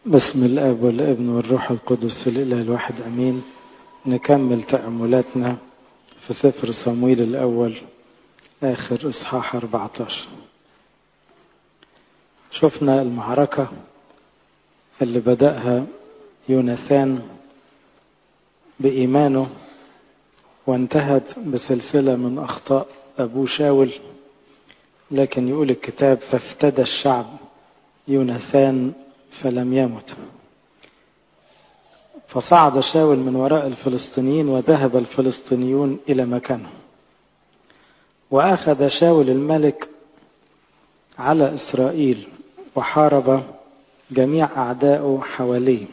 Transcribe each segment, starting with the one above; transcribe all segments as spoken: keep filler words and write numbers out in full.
بسم الآب والابن والروح القدس الإله الواحد أمين. نكمل تأملاتنا في سفر صمويل الأول آخر إصحاح أربعة عشر. شفنا المعركة اللي بدأها يوناثان بإيمانه وانتهت بسلسلة من أخطاء أبو شاول، لكن يقول الكتاب فافتدى الشعب يوناثان فلم يمت. فصعد شاول من وراء الفلسطينيين وذهب الفلسطينيون إلى مكانه، وأخذ شاول الملك على إسرائيل وحارب جميع أعدائه حواليه،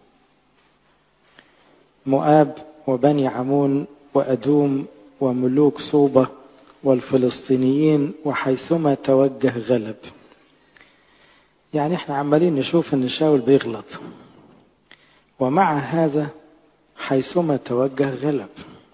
مؤاب وبني عمون وأدوم وملوك صوبة والفلسطينيين، وحيثما توجه غلب. يعني احنا عمالين نشوف ان شاول بيغلط، ومع هذا حيثما توجه غلب.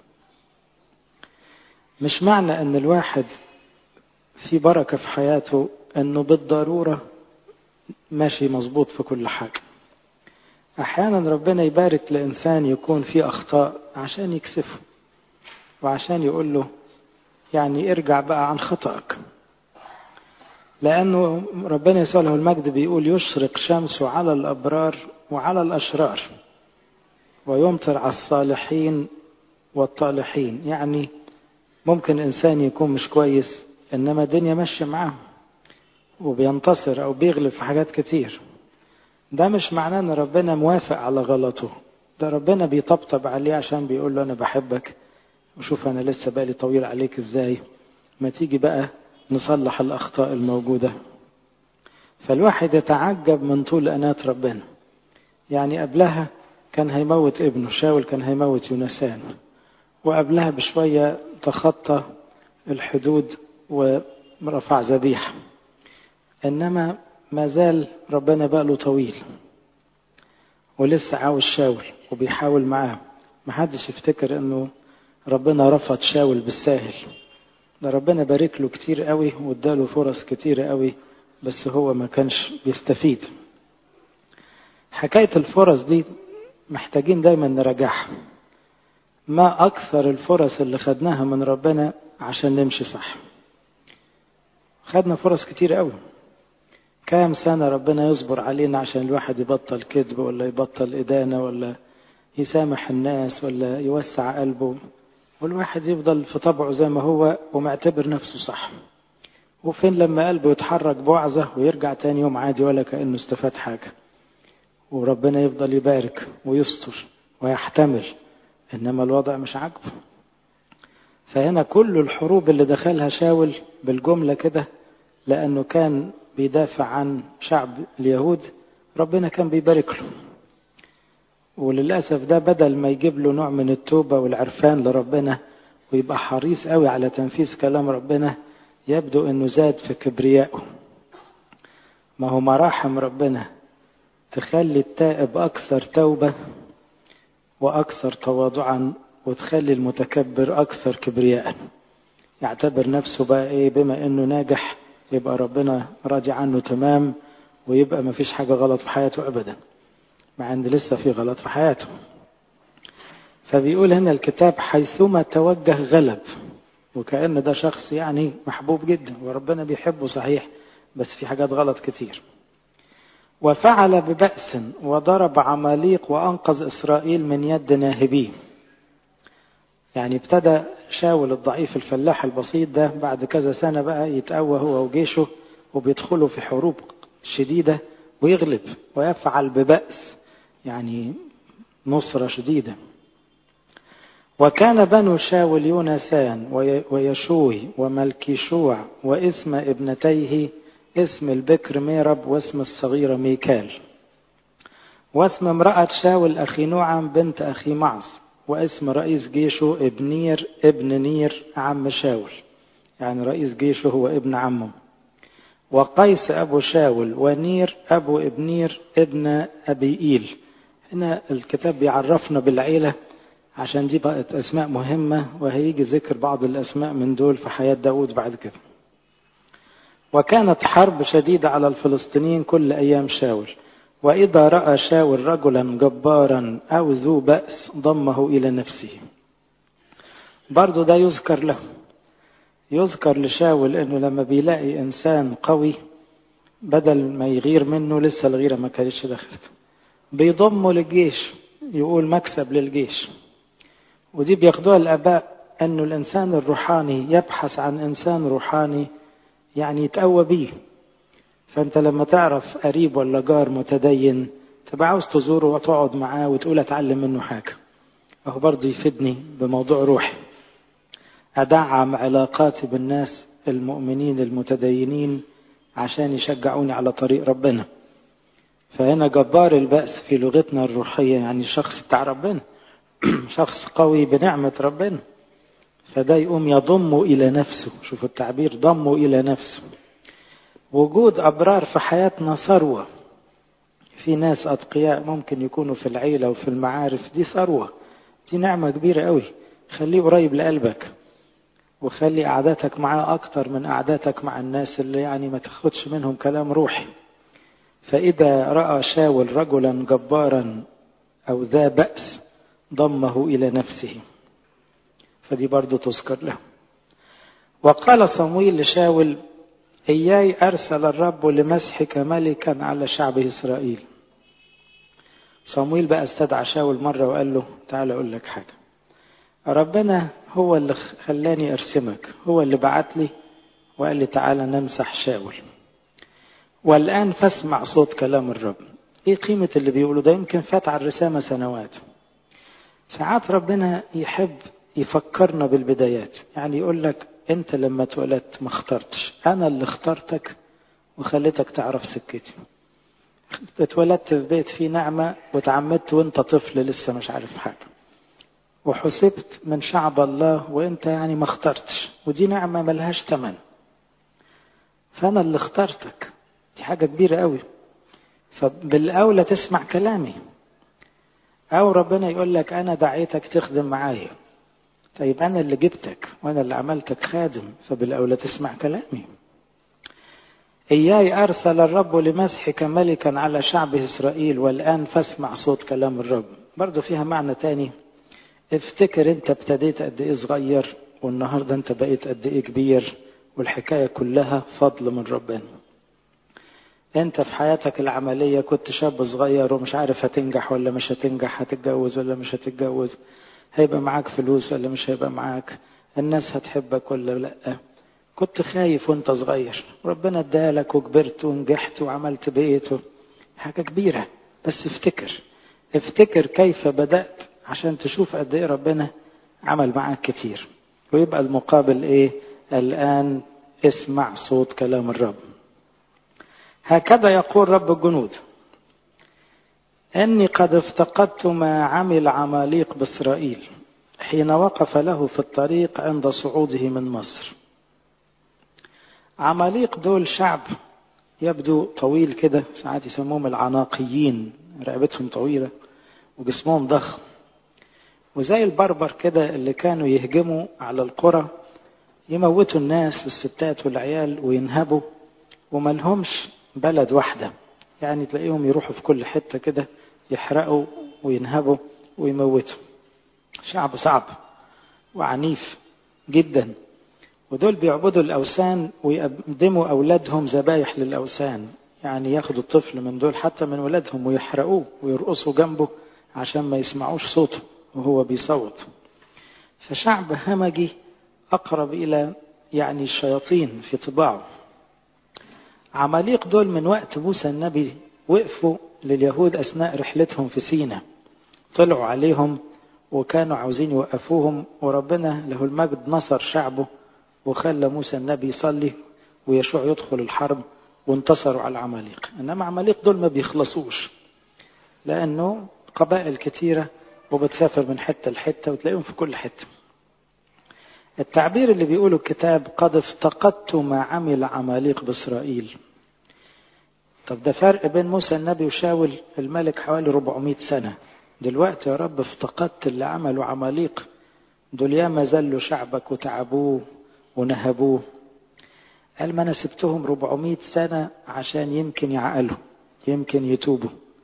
مش معنى ان الواحد في بركة في حياته انه بالضرورة ماشي مظبوط في كل حاجة. احيانا ربنا يبارك لانسان يكون فيه اخطاء عشان يكسفه، وعشان يقول له يعني ارجع بقى عن خطأك، لأنه ربنا يسوع له المجد بيقول يشرق شمسه على الأبرار وعلى الأشرار ويمطر على الصالحين والطالحين. يعني ممكن إنسان يكون مش كويس إنما الدنيا ماشية معاه وبينتصر أو بيغلب في حاجات كتير. ده مش معناه أن ربنا موافق على غلطه، ده ربنا بيطبطب عليه عشان بيقول له أنا بحبك، وشوف أنا لسه بالي طويل عليك إزاي، ما تيجي بقى نصلح الأخطاء الموجودة. فالواحد يتعجب من طول أناة ربنا. يعني قبلها كان هيموت ابنه شاول، كان هيموت يوناثان، وقبلها بشوية تخطى الحدود ورفع ذبيحة، إنما ما زال ربنا باله طويل ولسه عاوز شاول وبيحاول معاه. محدش يفتكر إنه ربنا رفض شاول بالساهل، ده ربنا بارك له كتير قوي واداله فرص كتير قوي، بس هو ما كانش بيستفيد. حكاية الفرص دي محتاجين دايما نراجعها. ما أكثر الفرص اللي خدناها من ربنا عشان نمشي صح. خدنا فرص كتير قوي. كام سنة ربنا يصبر علينا عشان الواحد يبطل كذب، ولا يبطل إدانة، ولا يسامح الناس، ولا يوسع قلبه، والواحد يفضل في طبعه زي ما هو ومعتبر نفسه صح. وفين لما قلبه يتحرك بوعظة ويرجع تاني يوم عادي ولا كأنه استفاد حاجة، وربنا يفضل يبارك ويستر ويحتمل، إنما الوضع مش عاجبه. فهنا كل الحروب اللي دخلها شاول بالجملة كده لأنه كان بيدافع عن شعب اليهود، ربنا كان بيبارك له. وللأسف ده بدل ما يجيب له نوع من التوبة والعرفان لربنا ويبقى حريص قوي على تنفيذ كلام ربنا، يبدو أنه زاد في كبريائه. ما هو مراحم ربنا تخلي التائب أكثر توبة وأكثر تواضعا، وتخلي المتكبر أكثر كبرياء. يعتبر نفسه بقى إيه، بما أنه ناجح يبقى ربنا راضي عنه تمام، ويبقى ما فيش حاجة غلط في حياته أبدا، مع أن لسه في غلط في حياته. فبيقول هنا الكتاب حيثما توجه غلب، وكأن ده شخص يعني محبوب جدا وربنا بيحبه صحيح، بس في حاجات غلط كتير. وفعل ببأس وضرب عماليق وأنقذ إسرائيل من يد ناهبيه. يعني ابتدى شاول الضعيف الفلاح البسيط ده بعد كذا سنة بقى يتقوى هو وجيشه، وبيدخلوا في حروب شديدة ويغلب ويفعل ببأس، يعني نصرة شديدة. وكان بنو شاول يوناثان ويشوي وملكيشوع واسم ابنتيه، اسم البكر ميرب واسم الصغيرة ميكال، واسم امرأة شاول أخي نوعم بنت أخي معص، واسم رئيس جيشه ابنير ابن نير عم شاول، يعني رئيس جيشه هو ابن عمه. وقيس أبو شاول ونير أبو ابنير ابن أبيئيل. هنا الكتاب بيعرفنا بالعيلة عشان دي بقت أسماء مهمة، وهيجي ذكر بعض الأسماء من دول في حياة داود بعد كده. وكانت حرب شديدة على الفلسطينيين كل أيام شاول، وإذا رأى شاول رجلا جبارا أو ذو بأس ضمه إلى نفسه. برضو ده يذكر له، يذكر لشاول أنه لما بيلاقي إنسان قوي بدل ما يغير منه، لسه الغيرة ما كانتش دخلت، بيضمه للجيش، يقول مكسب للجيش. ودي بياخدوها الآباء أنه الإنسان الروحاني يبحث عن إنسان روحاني يعني يتقوى بيه. فأنت لما تعرف قريب ولا جار متدين تبقى عاوز تزوره وتقعد معاه وتقول أتعلم منه حاجة. أهو برضو يفيدني بموضوع روحي، أدعم علاقاتي بالناس المؤمنين المتدينين عشان يشجعوني على طريق ربنا. فهنا جبار البأس في لغتنا الروحية يعني شخص بتاع ربنا، شخص قوي بنعمة ربنا، فده يقوم يضمه إلى نفسه. شوفوا التعبير، ضمه إلى نفسه. وجود أبرار في حياتنا ثروة. في ناس أتقياء ممكن يكونوا في العيلة وفي المعارف، دي ثروة، دي نعمة كبيرة قوي. خليه قريب لقلبك، وخلي قعداتك معاه أكتر من قعداتك مع الناس اللي يعني ما تاخدش منهم كلام روحي. فإذا رأى شاول رجلا جبارا أو ذا بأس ضمه إلى نفسه، فدي برضو تذكر له. وقال صمويل لشاول: إياي أرسل الرب لمسحك ملكا على شعب إسرائيل. صمويل بقى استدعى شاول مرة وقال له: تعال أقول لك حاجة، ربنا هو اللي خلاني أرسمك، هو اللي بعت لي وقال لي تعال نمسح شاول، والآن فاسمع صوت كلام الرب. إيه قيمة اللي بيقوله ده؟ يمكن فات على الرسامة سنوات. ساعات ربنا يحب يفكرنا بالبدايات، يعني يقول لك أنت لما اتولدت ما اخترتش، أنا اللي اخترتك وخليتك تعرف سكتي. اتولدت في بيت فيه نعمة وتعمدت وانت طفل لسه مش عارف حاجة، وحسبت من شعب الله وانت يعني ما اخترتش، ودي نعمة ملهاش تمن. فأنا اللي اخترتك، دي حاجة كبيرة قوي. فبالأولى تسمع كلامي. أو ربنا يقول لك أنا دعيتك تخدم معايا، طيب أنا اللي جبتك وأنا اللي عملتك خادم، فبالأولى تسمع كلامي. إياي أرسل الرب لمسحك ملكا على شعب إسرائيل، والآن فاسمع صوت كلام الرب. برضو فيها معنى تاني. افتكر انت ابتديت قد ايه صغير، والنهاردة انت بقيت قد ايه كبير، والحكاية كلها فضل من ربنا. انت في حياتك العملية كنت شاب صغير ومش عارف هتنجح ولا مش هتنجح، هتتجوز ولا مش هتتجوز، هيبقى معاك فلوس ولا مش هيبقى معاك، الناس هتحبك ولا لا. كنت خايف وانت صغير، ربنا ادالك وكبرت ونجحت وعملت بيت، حاجة كبيرة. بس افتكر افتكر كيف بدأت عشان تشوف قد ايه ربنا عمل معاك كتير. ويبقى المقابل ايه؟ الآن اسمع صوت كلام الرب. هكذا يقول رب الجنود: إني قد افتقدت ما عمل عماليق بإسرائيل حين وقف له في الطريق عند صعوده من مصر. عماليق دول شعب يبدو طويل كده، ساعات يسموهم العناقيين، رقبتهم طويلة وجسمهم ضخم، وزي البربر كده اللي كانوا يهجموا على القرى يموتوا الناس والستات والعيال وينهبوا، وملهمش بلد واحدة، يعني تلاقيهم يروحوا في كل حتة كده يحرقوا وينهبوا ويموتوا. شعب صعب وعنيف جدا. ودول بيعبدوا الأوثان ويقدموا أولادهم ذبايح للأوثان، يعني ياخدوا الطفل من دول حتى من ولادهم ويحرقوه ويرقصوا جنبه عشان ما يسمعوش صوته وهو بيصوت. فشعب همجي أقرب إلى يعني الشياطين في طباعه. عماليق دول من وقت موسى النبي وقفوا لليهود أثناء رحلتهم في سيناء، طلعوا عليهم وكانوا عاوزين يوقفوهم، وربنا له المجد نصر شعبه وخلى موسى النبي يصلي ويشوع يدخل الحرب وانتصروا على عماليق. إنما عماليق دول ما بيخلصوش، لأنه قبائل كتيرة وبتسافر من حتة لحتة وتلاقيهم في كل حتة. التعبير اللي بيقوله الكتاب: قد افتقدت ما عمل عماليق بإسرائيل. طب ده فرق بين موسى النبي وشاول الملك حوالي أربعمائة سنة. دلوقتي يا رب افتقدت اللي عملوا عماليق دول، ياما زلوا شعبك وتعبوه ونهبوه. قال ما أنا سبتهم أربعمائة سنة عشان يمكن يعقلوا، يمكن يتوبوا،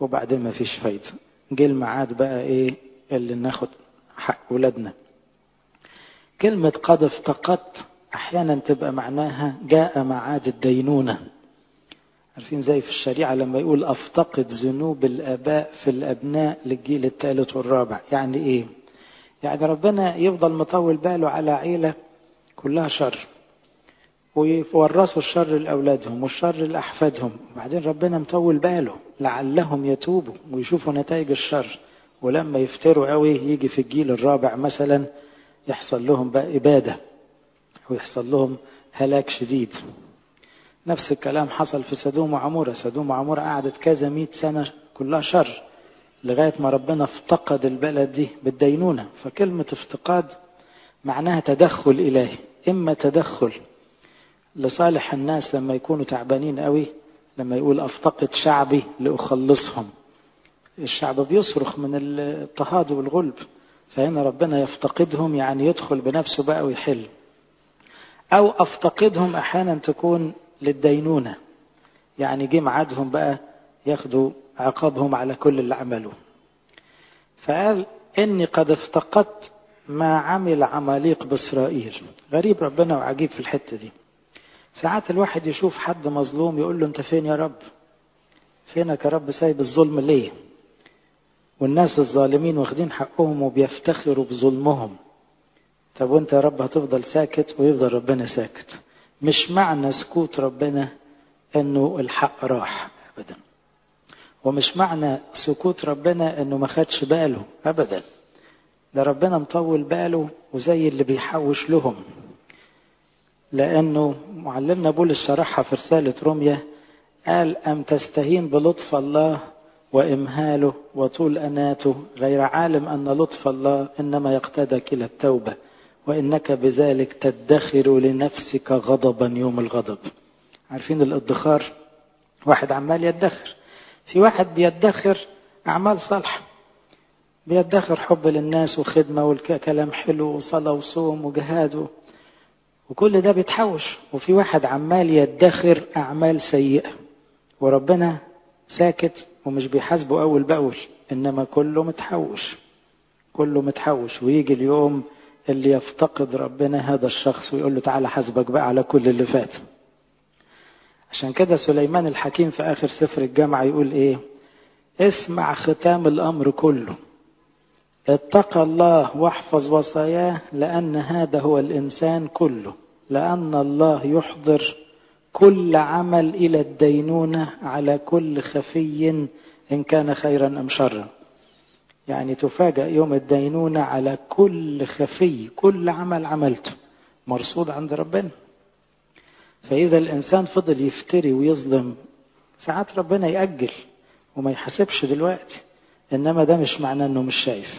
وبعدين ما فيش فايدة. جه الميعاد بقى ايه اللي ناخد حق ولادنا. كلمة قد افتقدت احيانا تبقى معناها جاء ميعاد الدينونة. عارفين زي في الشريعة لما يقول افتقد ذنوب الاباء في الابناء للجيل الثالث والرابع. يعني ايه؟ يعني ربنا يفضل مطول باله على عيلة كلها شر ويورثوا الشر لأولادهم والشر لأحفادهم، وبعدين ربنا مطول باله لعلهم يتوبوا ويشوفوا نتائج الشر، ولما يفتروا قوي يجي في الجيل الرابع مثلا يحصل لهم بقى إبادة ويحصل لهم هلاك شديد. نفس الكلام حصل في سدوم وعمورة. سدوم وعمورة قعدت كذا مئة سنة كلها شر لغاية ما ربنا افتقد البلد دي بالدينونة. فكلمة افتقاد معناها تدخل إلهي، إما تدخل لصالح الناس لما يكونوا تعبانين قوي، لما يقول افتقد شعبي لأخلصهم، الشعب بيصرخ من الاضطهاد والغلب، فهنا ربنا يفتقدهم يعني يدخل بنفسه بقى ويحل. او افتقدهم احيانا تكون للدينونة، يعني جه ميعادهم بقى ياخدوا عقابهم على كل اللي عملوه. فقال اني قد افتقدت ما عمل عماليق بإسرائيل. غريب ربنا وعجيب في الحتة دي. ساعات الواحد يشوف حد مظلوم يقول له انت فين يا رب؟ فينك يا رب سايب الظلم ليه؟ والناس الظالمين واخدين حقهم وبيفتخروا بظلمهم. طب وانت يا رب هتفضل ساكت ويفضل ربنا ساكت؟ مش معنى سكوت ربنا انه الحق راح ابدا، ومش معنى سكوت ربنا انه ما خدش باله ابدا. ده ربنا مطول باله وزي اللي بيحوش لهم. لأنه معلمنا بولس شرحها في رسالة روميا، قال أم تستهين بلطف الله وإمهاله وطول أناته، غير عالم أن لطف الله إنما يقتدك إلى التوبة، وإنك بذلك تدخر لنفسك غضبا يوم الغضب. عارفين الادخار؟ واحد عمال يدخر. في واحد بيدخر أعمال صالحة، بيدخر حب للناس وخدمة والكلام حلو وصلاة وصوم وجهاد وكل ده بيتحوش. وفي واحد عمال يدخر أعمال سيئة وربنا ساكت ومش بيحاسبه أول بأول، إنما كله متحوش كله متحوش. ويجي اليوم اللي يفتقد ربنا هذا الشخص ويقول له تعالى حاسبك بقى على كل اللي فات. عشان كده سليمان الحكيم في آخر سفر الجامعة يقول إيه؟ اسمع ختام الأمر كله، اتقى الله واحفظ وصاياه، لأن هذا هو الإنسان كله، لأن الله يحضر كل عمل إلى الدينونة على كل خفي إن كان خيرا أم شرا. يعني تفاجأ يوم الدينونة على كل خفي، كل عمل عملته مرصود عند ربنا. فإذا الإنسان فضل يفتري ويظلم، ساعات ربنا يأجل وما يحاسبش دلوقتي، إنما ده مش معناه أنه مش شايف.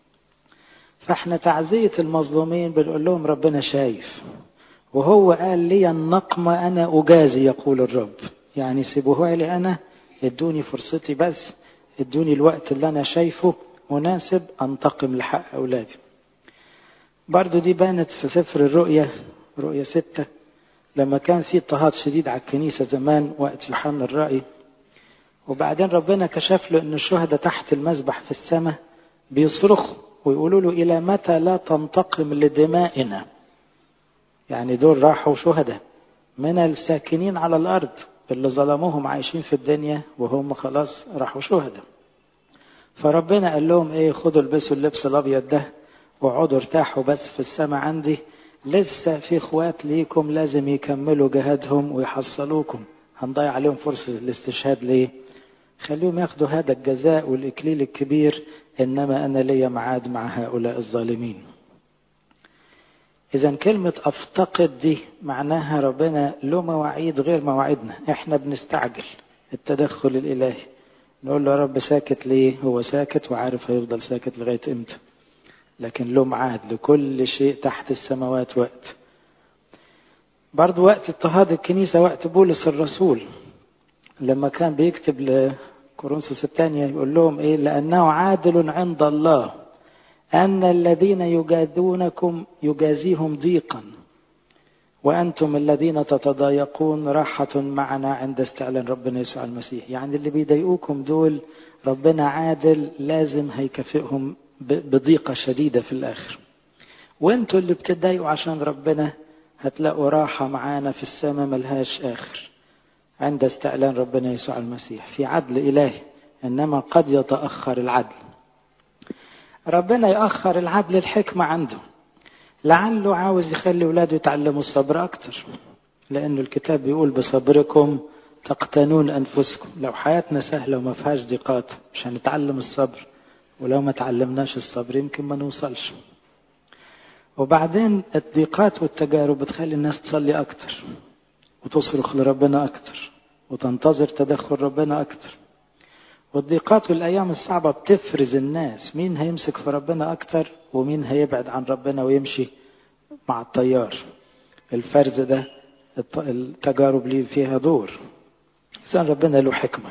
فإحنا تعزية المظلومين بنقول لهم ربنا شايف، وهو قال لي النقم أنا أجازي يقول الرب. يعني سيبوها لي أنا، ادوني فرصتي بس، ادوني الوقت اللي أنا شايفه مناسب أنتقم لحق أولادي. برضو دي بانت في سفر الرؤية، رؤية ستة، لما كان في اضطهاد شديد على الكنيسة زمان وقت يوحنا الرائي، وبعدين ربنا كشف له أن الشهداء تحت المذبح في السماء بيصرخوا ويقولوا له إلى متى لا تنتقم لدمائنا؟ يعني دول راحوا شهداء من الساكنين على الأرض اللي ظلموهم عايشين في الدنيا، وهم خلاص راحوا شهداء. فربنا قال لهم ايه؟ خدوا البسوا اللبس الأبيض ده وقعدوا ارتاحوا بس في السماء عندي، لسه في اخوات ليكم لازم يكملوا جهادهم ويحصلوكم. هنضيع عليهم فرصة الاستشهاد ليه؟ خليهم ياخدوا هذا الجزاء والإكليل الكبير، إنما أنا لي معاد مع هؤلاء الظالمين. إذا كلمة أفتقد دي معناها ربنا له مواعيد غير مواعيدنا. إحنا بنستعجل التدخل الإلهي، نقول له يا رب ساكت ليه؟ هو ساكت وعارف هيفضل ساكت لغاية إمتى، لكن له معاد لكل شيء تحت السماوات وقت. برضو وقت اضطهاد الكنيسة وقت بولس الرسول لما كان بيكتب لكورنثوس الثانية يقول لهم إيه؟ لأنه عادل عند الله أن الذين يجادونكم يجازيهم ضيقا وأنتم الذين تتضايقون راحة معنا عند استعلان ربنا يسوع المسيح. يعني اللي بيضايقوكم دول ربنا عادل، لازم هيكافئهم بضيقة شديدة في الآخر. وانتوا اللي بتضايقوا عشان ربنا هتلاقوا راحة معانا في السماء ملهاش آخر عند استعلان ربنا يسوع المسيح. في عدل إلهي، إنما قد يتأخر العدل. ربنا يأخر العدل الحكمة عنده، لعله عاوز يخلي ولاده يتعلموا الصبر أكتر، لأنه الكتاب بيقول بصبركم تقتنون أنفسكم. لو حياتنا سهلة وما فيهاش ضيقات مش هنتعلم الصبر، ولو ما تعلمناش الصبر يمكن ما نوصلش. وبعدين الضيقات والتجارب بتخلي الناس تصلي أكتر وتصرخ لربنا أكتر وتنتظر تدخل ربنا أكتر. والضيقات والأيام الصعبة بتفرز الناس، مين هيمسك في ربنا أكتر ومين هيبعد عن ربنا ويمشي مع التيار. الفرز ده التجارب ليه فيها دور. إنسان ربنا له حكمة.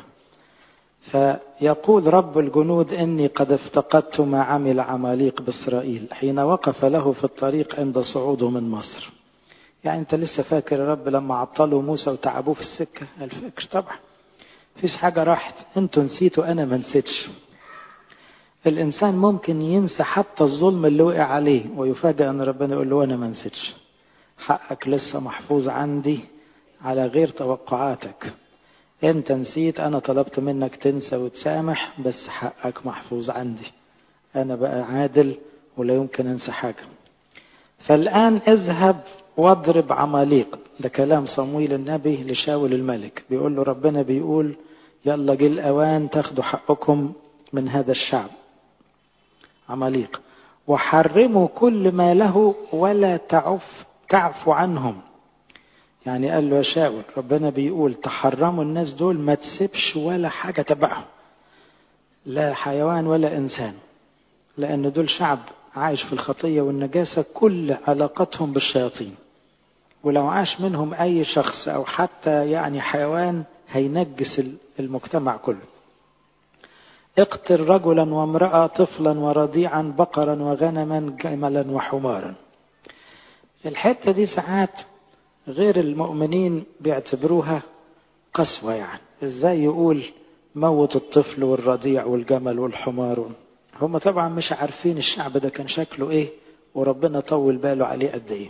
فيقول رب الجنود إني قد افتقدت ما عمل عماليق بإسرائيل حين وقف له في الطريق عند صعوده من مصر. يعني أنت لسه فاكر يا رب لما عطلوا موسى وتعبوه في السكة؟ الفكر طبعا فيش حاجة راحت، انتوا نسيتوا أنا ما نسيتش. الإنسان ممكن ينسى حتى الظلم اللي وقع عليه ويفاجأ أن ربنا يقول له أنا ما نسيتش، حقك لسه محفوظ عندي على غير توقعاتك. انت نسيت، أنا طلبت منك تنسى وتسامح، بس حقك محفوظ عندي، أنا بقى عادل ولا يمكن أنسى حاجة. فالآن اذهب واضرب عماليق. ده كلام صمويل النبي لشاول الملك، بيقول له ربنا بيقول يلا جه الأوان تاخدوا حقكم من هذا الشعب عماليق، وحرموا كل ما له ولا تعف تعفو عنهم. يعني قال له يا شاول ربنا بيقول تحرموا الناس دول، ما تسيبش ولا حاجة تبعهم، لا حيوان ولا إنسان، لأن دول شعب عايش في الخطية والنجاسة، كل علاقتهم بالشياطين، ولو عاش منهم أي شخص أو حتى يعني حيوان هينجس المجتمع كله. اقتل رجلا وامرأة طفلا ورضيعا بقرا وغنما جملا وحمارا. الحتة دي ساعات غير المؤمنين بيعتبروها قسوة، يعني ازاي يقول موت الطفل والرضيع والجمل والحمار؟ هم طبعا مش عارفين الشعب ده كان شكله ايه وربنا طول باله عليه قد ايه.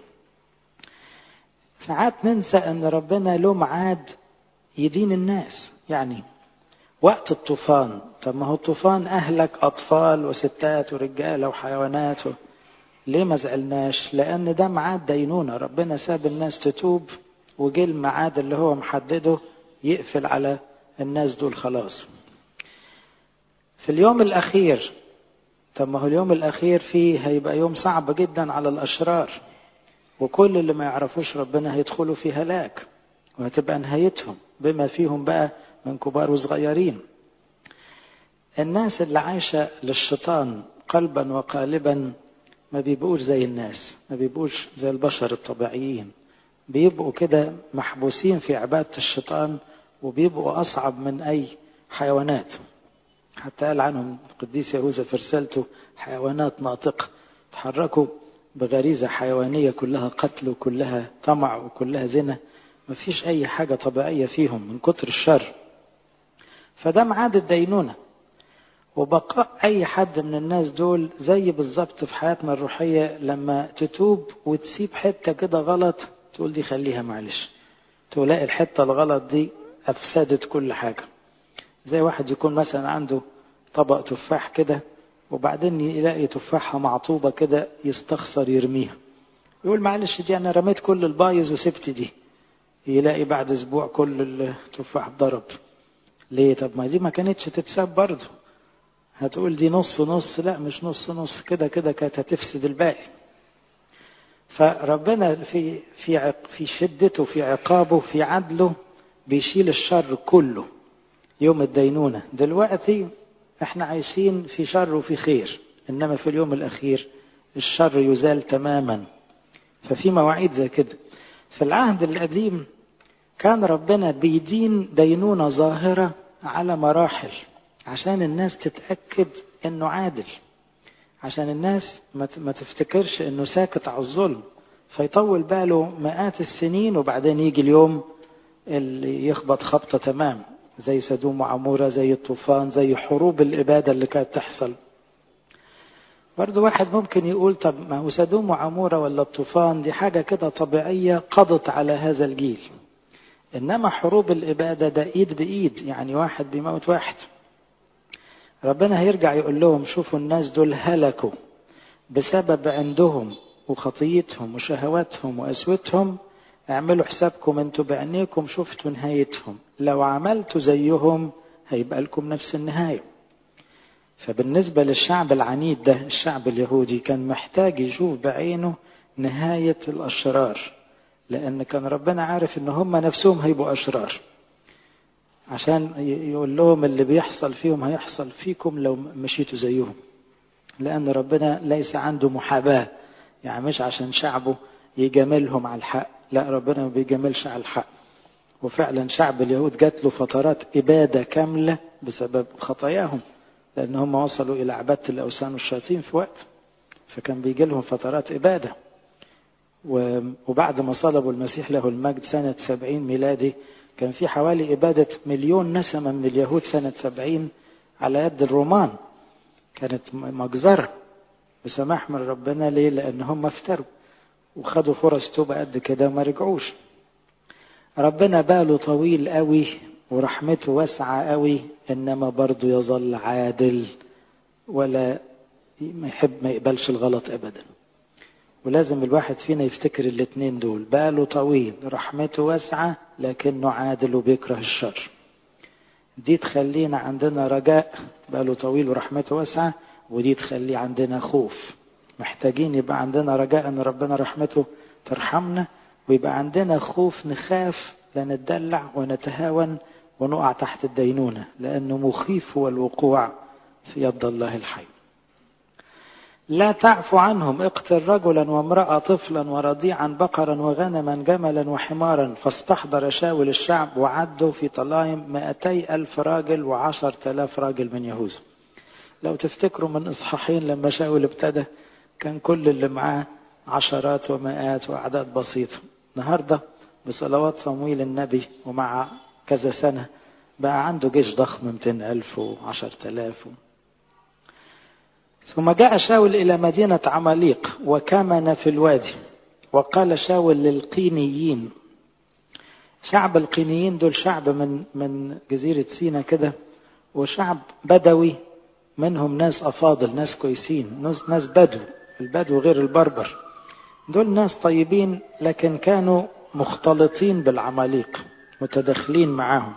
ساعات ننسى ان ربنا له ميعاد يدين الناس. يعني وقت الطوفان، طب ما هو الطوفان اهلك اطفال وستات ورجاله وحيوانات، ليه ما زعلناش؟ لان ده ميعاد دينونه، ربنا ساب الناس تتوب وجه الميعاد اللي هو محدده يقفل على الناس دول خلاص. في اليوم الاخير، طب ما هو اليوم الاخير فيه هيبقى يوم صعب جدا على الاشرار، وكل اللي ما يعرفوش ربنا هيدخلوا في هلاك، وهتبقى نهايتهم بما فيهم بقى من كبار وصغيرين. الناس اللي عايشة للشيطان قلبا وقالبا ما بيبقوش زي الناس، ما بيبقوش زي البشر الطبيعيين، بيبقوا كده محبوسين في عبادة الشيطان، وبيبقوا أصعب من أي حيوانات. حتى قال عنهم القديس يهوذا في رسالته حيوانات ناطقة، تحركوا بغريزة حيوانية كلها قتل وكلها طمع وكلها زنا، ما فيش أي حاجة طبيعية فيهم من كتر الشر. فده ميعاد الدينونة، وبقاء أي حد من الناس دول زي بالظبط في حياتنا الروحية، لما تتوب وتسيب حتة كده غلط تقول دي خليها معلش، تلاقي الحتة الغلط دي أفسدت كل حاجة. زي واحد يكون مثلا عنده طبق تفاح كده وبعدين يلاقي تفاحة معطوبة كده يستخسر يرميها، يقول معلش دي أنا رميت كل البايظ وسبت دي، يلاقي بعد أسبوع كل التفاح ضرب. ليه؟ طب ما دي ما كانتش تتساب برضه، هتقول دي نص نص، لا مش نص نص، كده كده كانت هتفسد الباقي. فربنا في في في شدته في عقابه في عدله بيشيل الشر كله يوم الدينونة. دلوقتي احنا عايشين في شر وفي خير، انما في اليوم الاخير الشر يزال تماما. ففي مواعيد زي كده. في العهد القديم كان ربنا بيدين دينونة ظاهرة على مراحل عشان الناس تتأكد انه عادل، عشان الناس ما تفتكرش انه ساكت على الظلم. فيطول باله مئات السنين وبعدين يجي اليوم اللي يخبط خبطة تمام، زي سدوم وعمورة، زي الطوفان، زي حروب الإبادة اللي كانت تحصل. برضو واحد ممكن يقول طب ما هو سدوم وعمورة ولا الطوفان دي حاجة كده طبيعية قضت على هذا الجيل، إنما حروب الإبادة ده إيد بإيد، يعني واحد بيموت واحد. ربنا هيرجع يقول لهم شوفوا الناس دول هلكوا بسبب عندهم وخطيتهم وشهواتهم وأسوتهم، اعملوا حسابكم انتوا بعينيكم شفتوا نهايتهم، لو عملتوا زيهم هيبقى لكم نفس النهاية. فبالنسبة للشعب العنيد ده، الشعب اليهودي، كان محتاج يشوف بعينه نهاية الأشرار، لأن كان ربنا عارف إن هم نفسهم هيبقوا أشرار، عشان يقول لهم اللي بيحصل فيهم هيحصل فيكم لو مشيتوا زيهم. لأن ربنا ليس عنده محاباة، يعني مش عشان شعبه يجاملهم على الحق، لا، ربنا ما بيجاملش على الحق. وفعلا شعب اليهود جات له فترات إبادة كاملة بسبب خطاياهم، لأن هم وصلوا إلى عبادة الأوثان والشياطين في وقت، فكان بيجي لهم فترات إبادة. وبعد ما صلبوا المسيح له المجد سنة سبعين ميلادي، كان في حوالي إبادة مليون نسمة من اليهود سنة سبعين على يد الرومان. كانت مجزرة بسماح من ربنا. ليه؟ لأن هم افتروا وخدوا فرص توبة قد كده وما رجعوش. ربنا باله طويل قوي ورحمته واسعة قوي، إنما برضو يظل عادل ولا يحب ما يقبلش الغلط أبدا. ولازم الواحد فينا يفتكر الاثنين دول، باله طويل رحمته واسعة لكنه عادل وبيكره الشر. دي تخلينا عندنا رجاء، باله طويل ورحمته واسعة، ودي تخلي عندنا خوف. محتاجين يبقى عندنا رجاء ان ربنا رحمته ترحمنا، ويبقى عندنا خوف نخاف لا نتدلع ونتهاون ونقع تحت الدينونة، لأنه مخيف هو الوقوع في يد الله الحي. لا تعفو عنهم، اقتل رجلا وامرأة طفلا ورضيعا بقرا وغنما جملا وحمارا. فاستحضر شاول الشعب وعدوا في طلايم مائتي ألف راجل وعشر تلاف راجل من يهوذا. لو تفتكروا من إصحاحين لما شاول ابتدى كان كل اللي معاه عشرات ومئات وأعداد بسيطة. النهاردة بصلوات صمويل النبي ومع كذا سنة بقى عنده جيش ضخم مئتين ألف وعشر تلاف. ثم جاء شاول إلى مدينة عماليق وكمن في الوادي، وقال شاول للقينيين. شعب القينيين دول شعب من من جزيرة سيناء كده، وشعب بدوي، منهم ناس أفاضل، ناس كويسين، ناس, ناس بدو. البدو غير البربر، دول ناس طيبين لكن كانوا مختلطين بالعماليق متدخلين معاهم.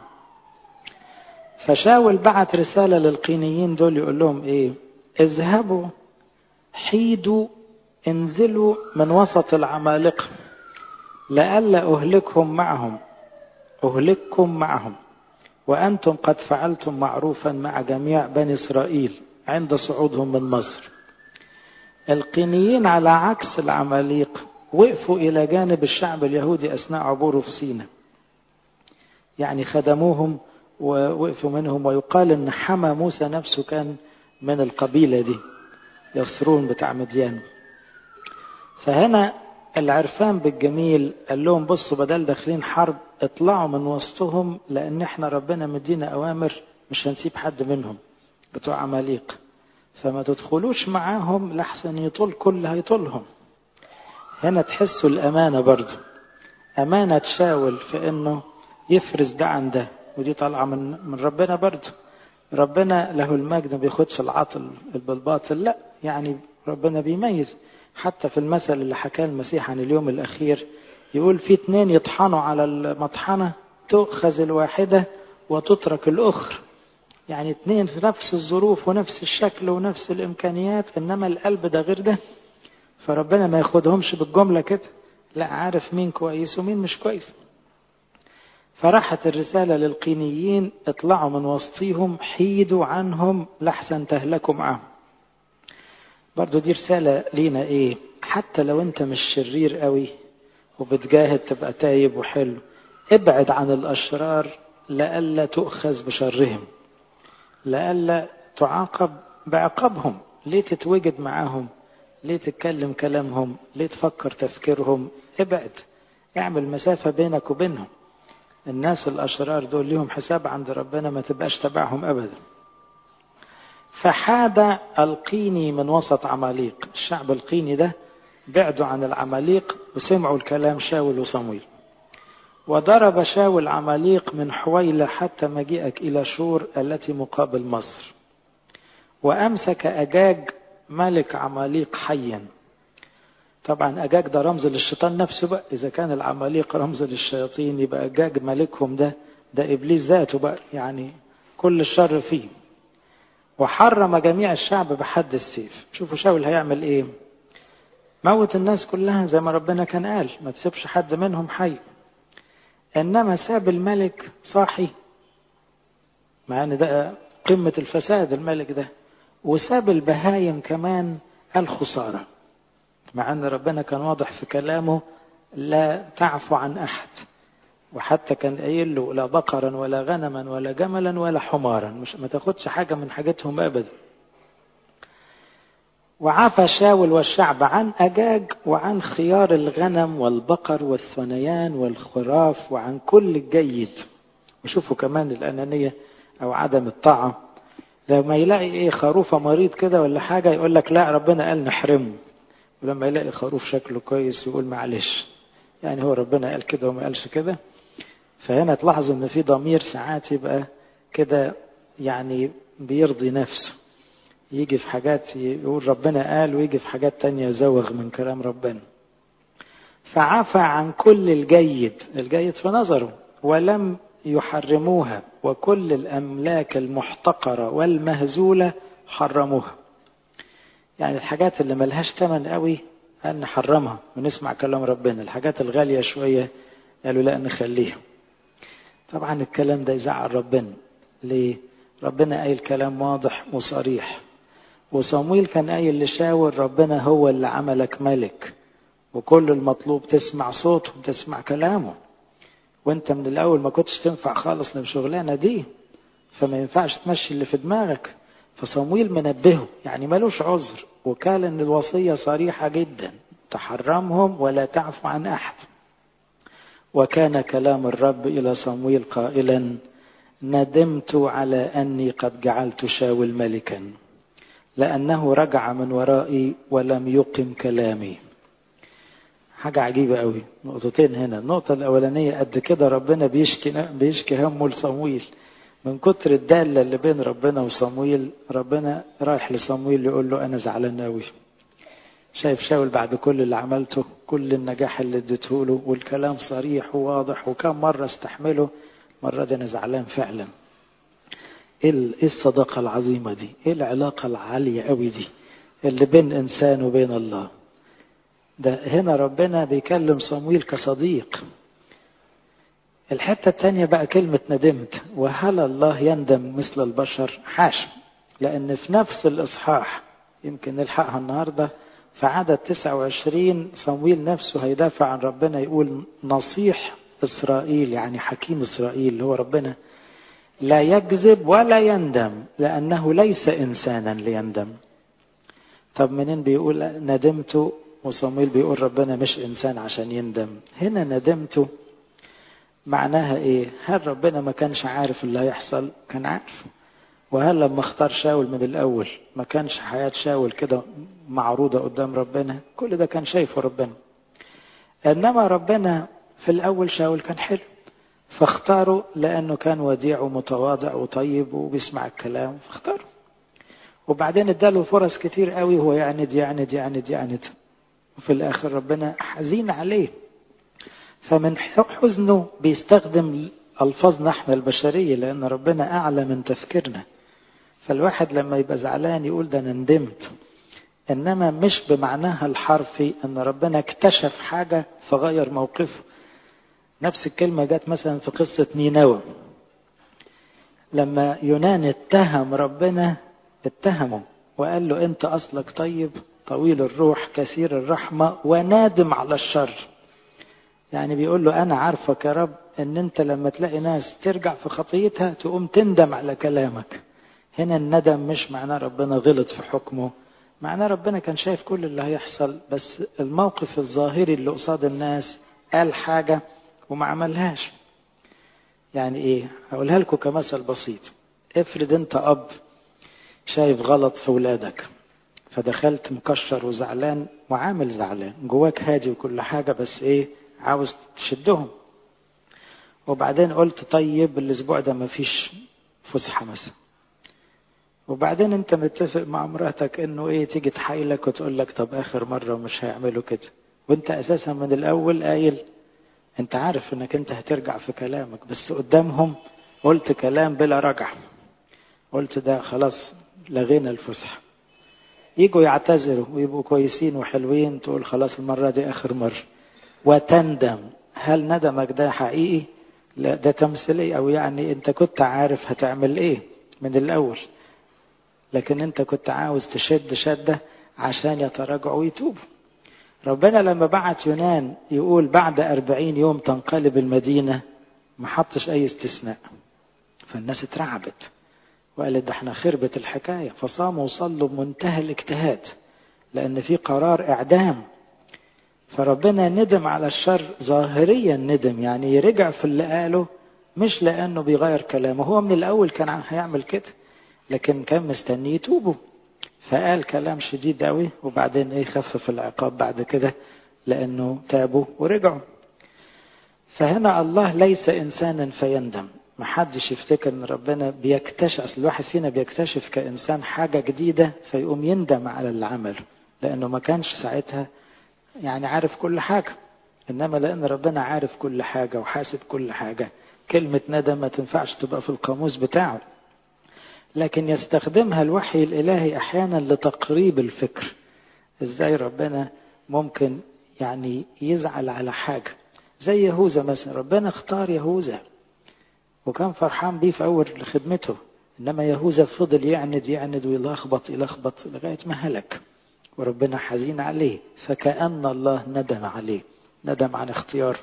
فشاول بعت رسالة للقينيين دول يقول لهم ايه؟ اذهبوا حيدوا انزلوا من وسط العمالقة لئلا أهلكهم معهم أهلككم معهم، وأنتم قد فعلتم معروفا مع جميع بني إسرائيل عند صعودهم من مصر. القينيين على عكس العماليق وقفوا إلى جانب الشعب اليهودي أثناء عبوره في سيناء، يعني خدموهم ووقفوا منهم. ويقال أن حمى موسى نفسه كان من القبيلة دي، يسرون بتاع مديان. فهنا العرفان بالجميل قال لهم بصوا، بدل داخلين حرب اطلعوا من وسطهم، لأن احنا ربنا مدينا أوامر مش هنسيب حد منهم بتوع عماليق، فما تدخلوش معاهم لحسن يطول كل هيطولهم. هنا تحسوا الأمانة برضو، أمانة شاول في أنه يفرز ده عن ده، ودي طالعة من من ربنا برضو. ربنا له المجد ما بياخدش العاطل بالباطل، لا، يعني ربنا بيميز. حتى في المثل اللي حكاه المسيح عن اليوم الأخير يقول في اتنين يطحنوا على المطحنة تؤخذ الواحدة وتترك الأخرى، يعني اتنين في نفس الظروف ونفس الشكل ونفس الإمكانيات، إنما القلب ده غير ده. فربنا ما ياخدهمش بالجملة كده، لا، عارف مين كويس ومين مش كويس. فرحت الرسالة للقينيين اطلعوا من وسطيهم حيدوا عنهم لحسن تهلكوا معهم. برضو دي رسالة لينا ايه؟ حتى لو انت مش شرير قوي وبتجاهد تبقى تايب وحلو، ابعد عن الأشرار لألا تؤخذ بشرهم، لألا تعاقب بعقابهم. ليه تتوجد معاهم؟ ليه تتكلم كلامهم؟ ليه تفكر تفكيرهم؟ ابعد، اعمل مسافة بينك وبينهم. الناس الأشرار دول ليهم حساب عند ربنا، ما تبقاش تبعهم أبدا. فحاد القيني من وسط عماليق. الشعب القيني ده بعدوا عن العماليق وسمعوا الكلام شاول وصمويل. وضرب شاول عماليق من حويلة حتى مجيئك إلى شور التي مقابل مصر. وأمسك أجاج ملك عماليق حيا. طبعا أجاج ده رمز للشيطان نفسه بقى، إذا كان العماليق رمز للشياطين يبقى أجاج ملكهم ده ده إبليس ذاته بقى، يعني كل الشر فيه. وحرم جميع الشعب بحد السيف. شوفوا شاول هيعمل إيه؟ موت الناس كلها زي ما ربنا كان قال، ما تسيبش حد منهم حي. إنما ساب الملك صاحي، مع أن ده قمة الفساد الملك ده، وساب البهايم كمان الخسارة، مع أن ربنا كان واضح في كلامه لا تعفو عن أحد. وحتى كان قايل له لا بقرا ولا غنما ولا جملا ولا حمارا، مش ما تاخدش حاجة من حاجتهم أبدا. وعفى شاول والشعب عن أجاج وعن خيار الغنم والبقر والثنيان والخراف وعن كل الجيد. وشوفوا كمان الأنانية أو عدم الطاعة، لما يلاقي إيه خروفة مريض كده ولا حاجة يقول لك لا ربنا قال نحرمه، ولما يلاقي خروف شكله كويس يقول معلش، يعني هو ربنا قال كده وما قالش كده. فهنا تلاحظوا ان في ضمير ساعات يبقى كده يعني بيرضي نفسه، يجي في حاجات يقول ربنا قال ويجي في حاجات تانية يزوغ من كلام ربنا. فعفى عن كل الجيد، الجيد في نظره، ولم يحرموها، وكل الأملاك المحتقرة والمهزولة حرموها. يعني الحاجات اللي ملهاش تمن قوي قال نحرمها ونسمع كلام ربنا، الحاجات الغالية شوية قالوا لا نخليها. طبعا الكلام ده يزعل ربنا. ليه؟ ربنا قايل كلام واضح وصريح، وصمويل كان قايل لشاول ربنا هو اللي عملك ملك، وكل المطلوب تسمع صوته وتسمع كلامه، وانت من الاول ما كنتش تنفع خالص للشغلانه دي، فما ينفعش تمشي اللي في دماغك. فصمويل منبهه، يعني ملوش عذر، وكان ان الوصيه صريحه جدا، تحرمهم ولا تعفو عن احد. وكان كلام الرب الى صمويل قائلا ندمت على اني قد جعلت شاول ملكا، لانه رجع من ورائي ولم يقم كلامي. حاجة عجيبة قوي. نقطتين هنا. النقطة الأولانية قد كده ربنا بيشكي بيشكي همه لصمويل من كتر الدالة اللي بين ربنا وصمويل. ربنا رايح لصمويل يقول له أنا زعلان قوي، شايف شاول بعد كل اللي عملته، كل النجاح اللي اديته له، والكلام صريح وواضح، وكم مرة استحمله، مرة دي أنا زعلان فعلا. إيه الصداقة العظيمة دي؟ إيه العلاقة العالية قوي دي اللي بين إنسان وبين الله؟ ده هنا ربنا بيكلم صمويل كصديق. الحتة التانية بقى كلمة ندمت. وهل الله يندم مثل البشر؟ حاشا، لأن في نفس الإصحاح يمكن نلحقها النهاردة في عدد تسعة وعشرين صمويل نفسه هيدافع عن ربنا، يقول نصيح إسرائيل، يعني حكيم إسرائيل اللي هو ربنا، لا يكذب ولا يندم لأنه ليس إنسانا ليندم. طب منين بيقول ندمت وصمويل بيقول ربنا مش إنسان عشان يندم؟ هنا ندمته معناها إيه؟ هل ربنا ما كانش عارف اللي هيحصل؟ كان عارف. وهل لما اختار شاول من الأول ما كانش حياة شاول كده معروضة قدام ربنا؟ كل ده كان شايفه ربنا. إنما ربنا في الأول شاول كان حلو فاختاره، لأنه كان وديع ومتواضع وطيب وبيسمع الكلام فاختاره. وبعدين اداله فرص كتير قوي هو يعند يعند يعند يعند، وفي الآخر ربنا حزين عليه. فمن حزنه بيستخدم ألفاظنا احنا البشرية، لأن ربنا أعلى من تفكيرنا. فالواحد لما يبقى زعلان يقول ده أنا ندمت، إنما مش بمعناها الحرفي أن ربنا اكتشف حاجة فغير موقفه. نفس الكلمة جت مثلا في قصة نينوى، لما يونان اتهم ربنا، اتهمه وقال له أنت أصلك طيب طويل الروح كثير الرحمة ونادم على الشر. يعني بيقول له أنا عارفك يا رب أن أنت لما تلاقي ناس ترجع في خطيتها تقوم تندم على كلامك. هنا الندم مش معناه ربنا غلط في حكمه، معناه ربنا كان شايف كل اللي هيحصل، بس الموقف الظاهري اللي قصاد الناس قال حاجة وما عملهاش. يعني ايه؟ هقولها لكم كمثل بسيط. افرض انت اب شايف غلط في ولادك، فدخلت مكشر وزعلان وعامل زعلان، جواك هادي وكل حاجة، بس ايه؟ عاوز تشدهم. وبعدين قلت طيب الاسبوع ده مفيش فسحة مثلا، وبعدين انت متفق مع مراتك انه ايه تيجي تحايلك وتقول لك طب اخر مرة ومش هيعملوا كده، وانت اساسا من الاول قايل انت عارف انك انت هترجع في كلامك، بس قدامهم قلت كلام بلا رجع، قلت ده خلاص لغينا الفسحة. يجوا يعتذروا ويبقوا كويسين وحلوين، تقول خلاص المرة دي اخر مرة، وتندم. هل ندمك ده حقيقي؟ لا، ده تمثيلي، او يعني انت كنت عارف هتعمل ايه من الاول، لكن انت كنت عاوز تشد شدة عشان يتراجعوا ويتوبوا. ربنا لما بعت يونان يقول بعد أربعين يوم تنقلب المدينة، ما حطش أي استثناء، فالناس اترعبت وقالت ده احنا خربت الحكاية، فصاموا وصلوا بمنتهى الاجتهاد لأن في قرار إعدام. فربنا ندم على الشر ظاهريا، ندم يعني يرجع في اللي قاله، مش لأنه بيغير كلامه، هو من الأول كان هيعمل كده لكن كان مستني يتوبوا، فقال كلام شديد قوي وبعدين ايه خفف العقاب بعد كده لانه تابوا ورجعوا. فهنا الله ليس انسانا فيندم. ما حدش يفتكر ان ربنا بيكتشف، اصل الواحد فينا بيكتشف كانسان حاجة جديدة فيقوم يندم على اللي عمله، لانه ما كانش ساعتها يعني عارف كل حاجة. انما لان ربنا عارف كل حاجة وحاسب كل حاجة، كلمة ندم ما تنفعش تبقى في القاموس بتاعه، لكن يستخدمها الوحي الإلهي أحيانا لتقريب الفكر. إزاي ربنا ممكن يعني يزعل على حاجة زي يهوذا مثلا، ربنا اختار يهوذا وكان فرحان بيه في أول خدمته، إنما يهوذا فضل يعند يعند ويلخبط يلخبط لغاية ما هلك، وربنا حزين عليه، فكأن الله ندم عليه، ندم عن اختيار.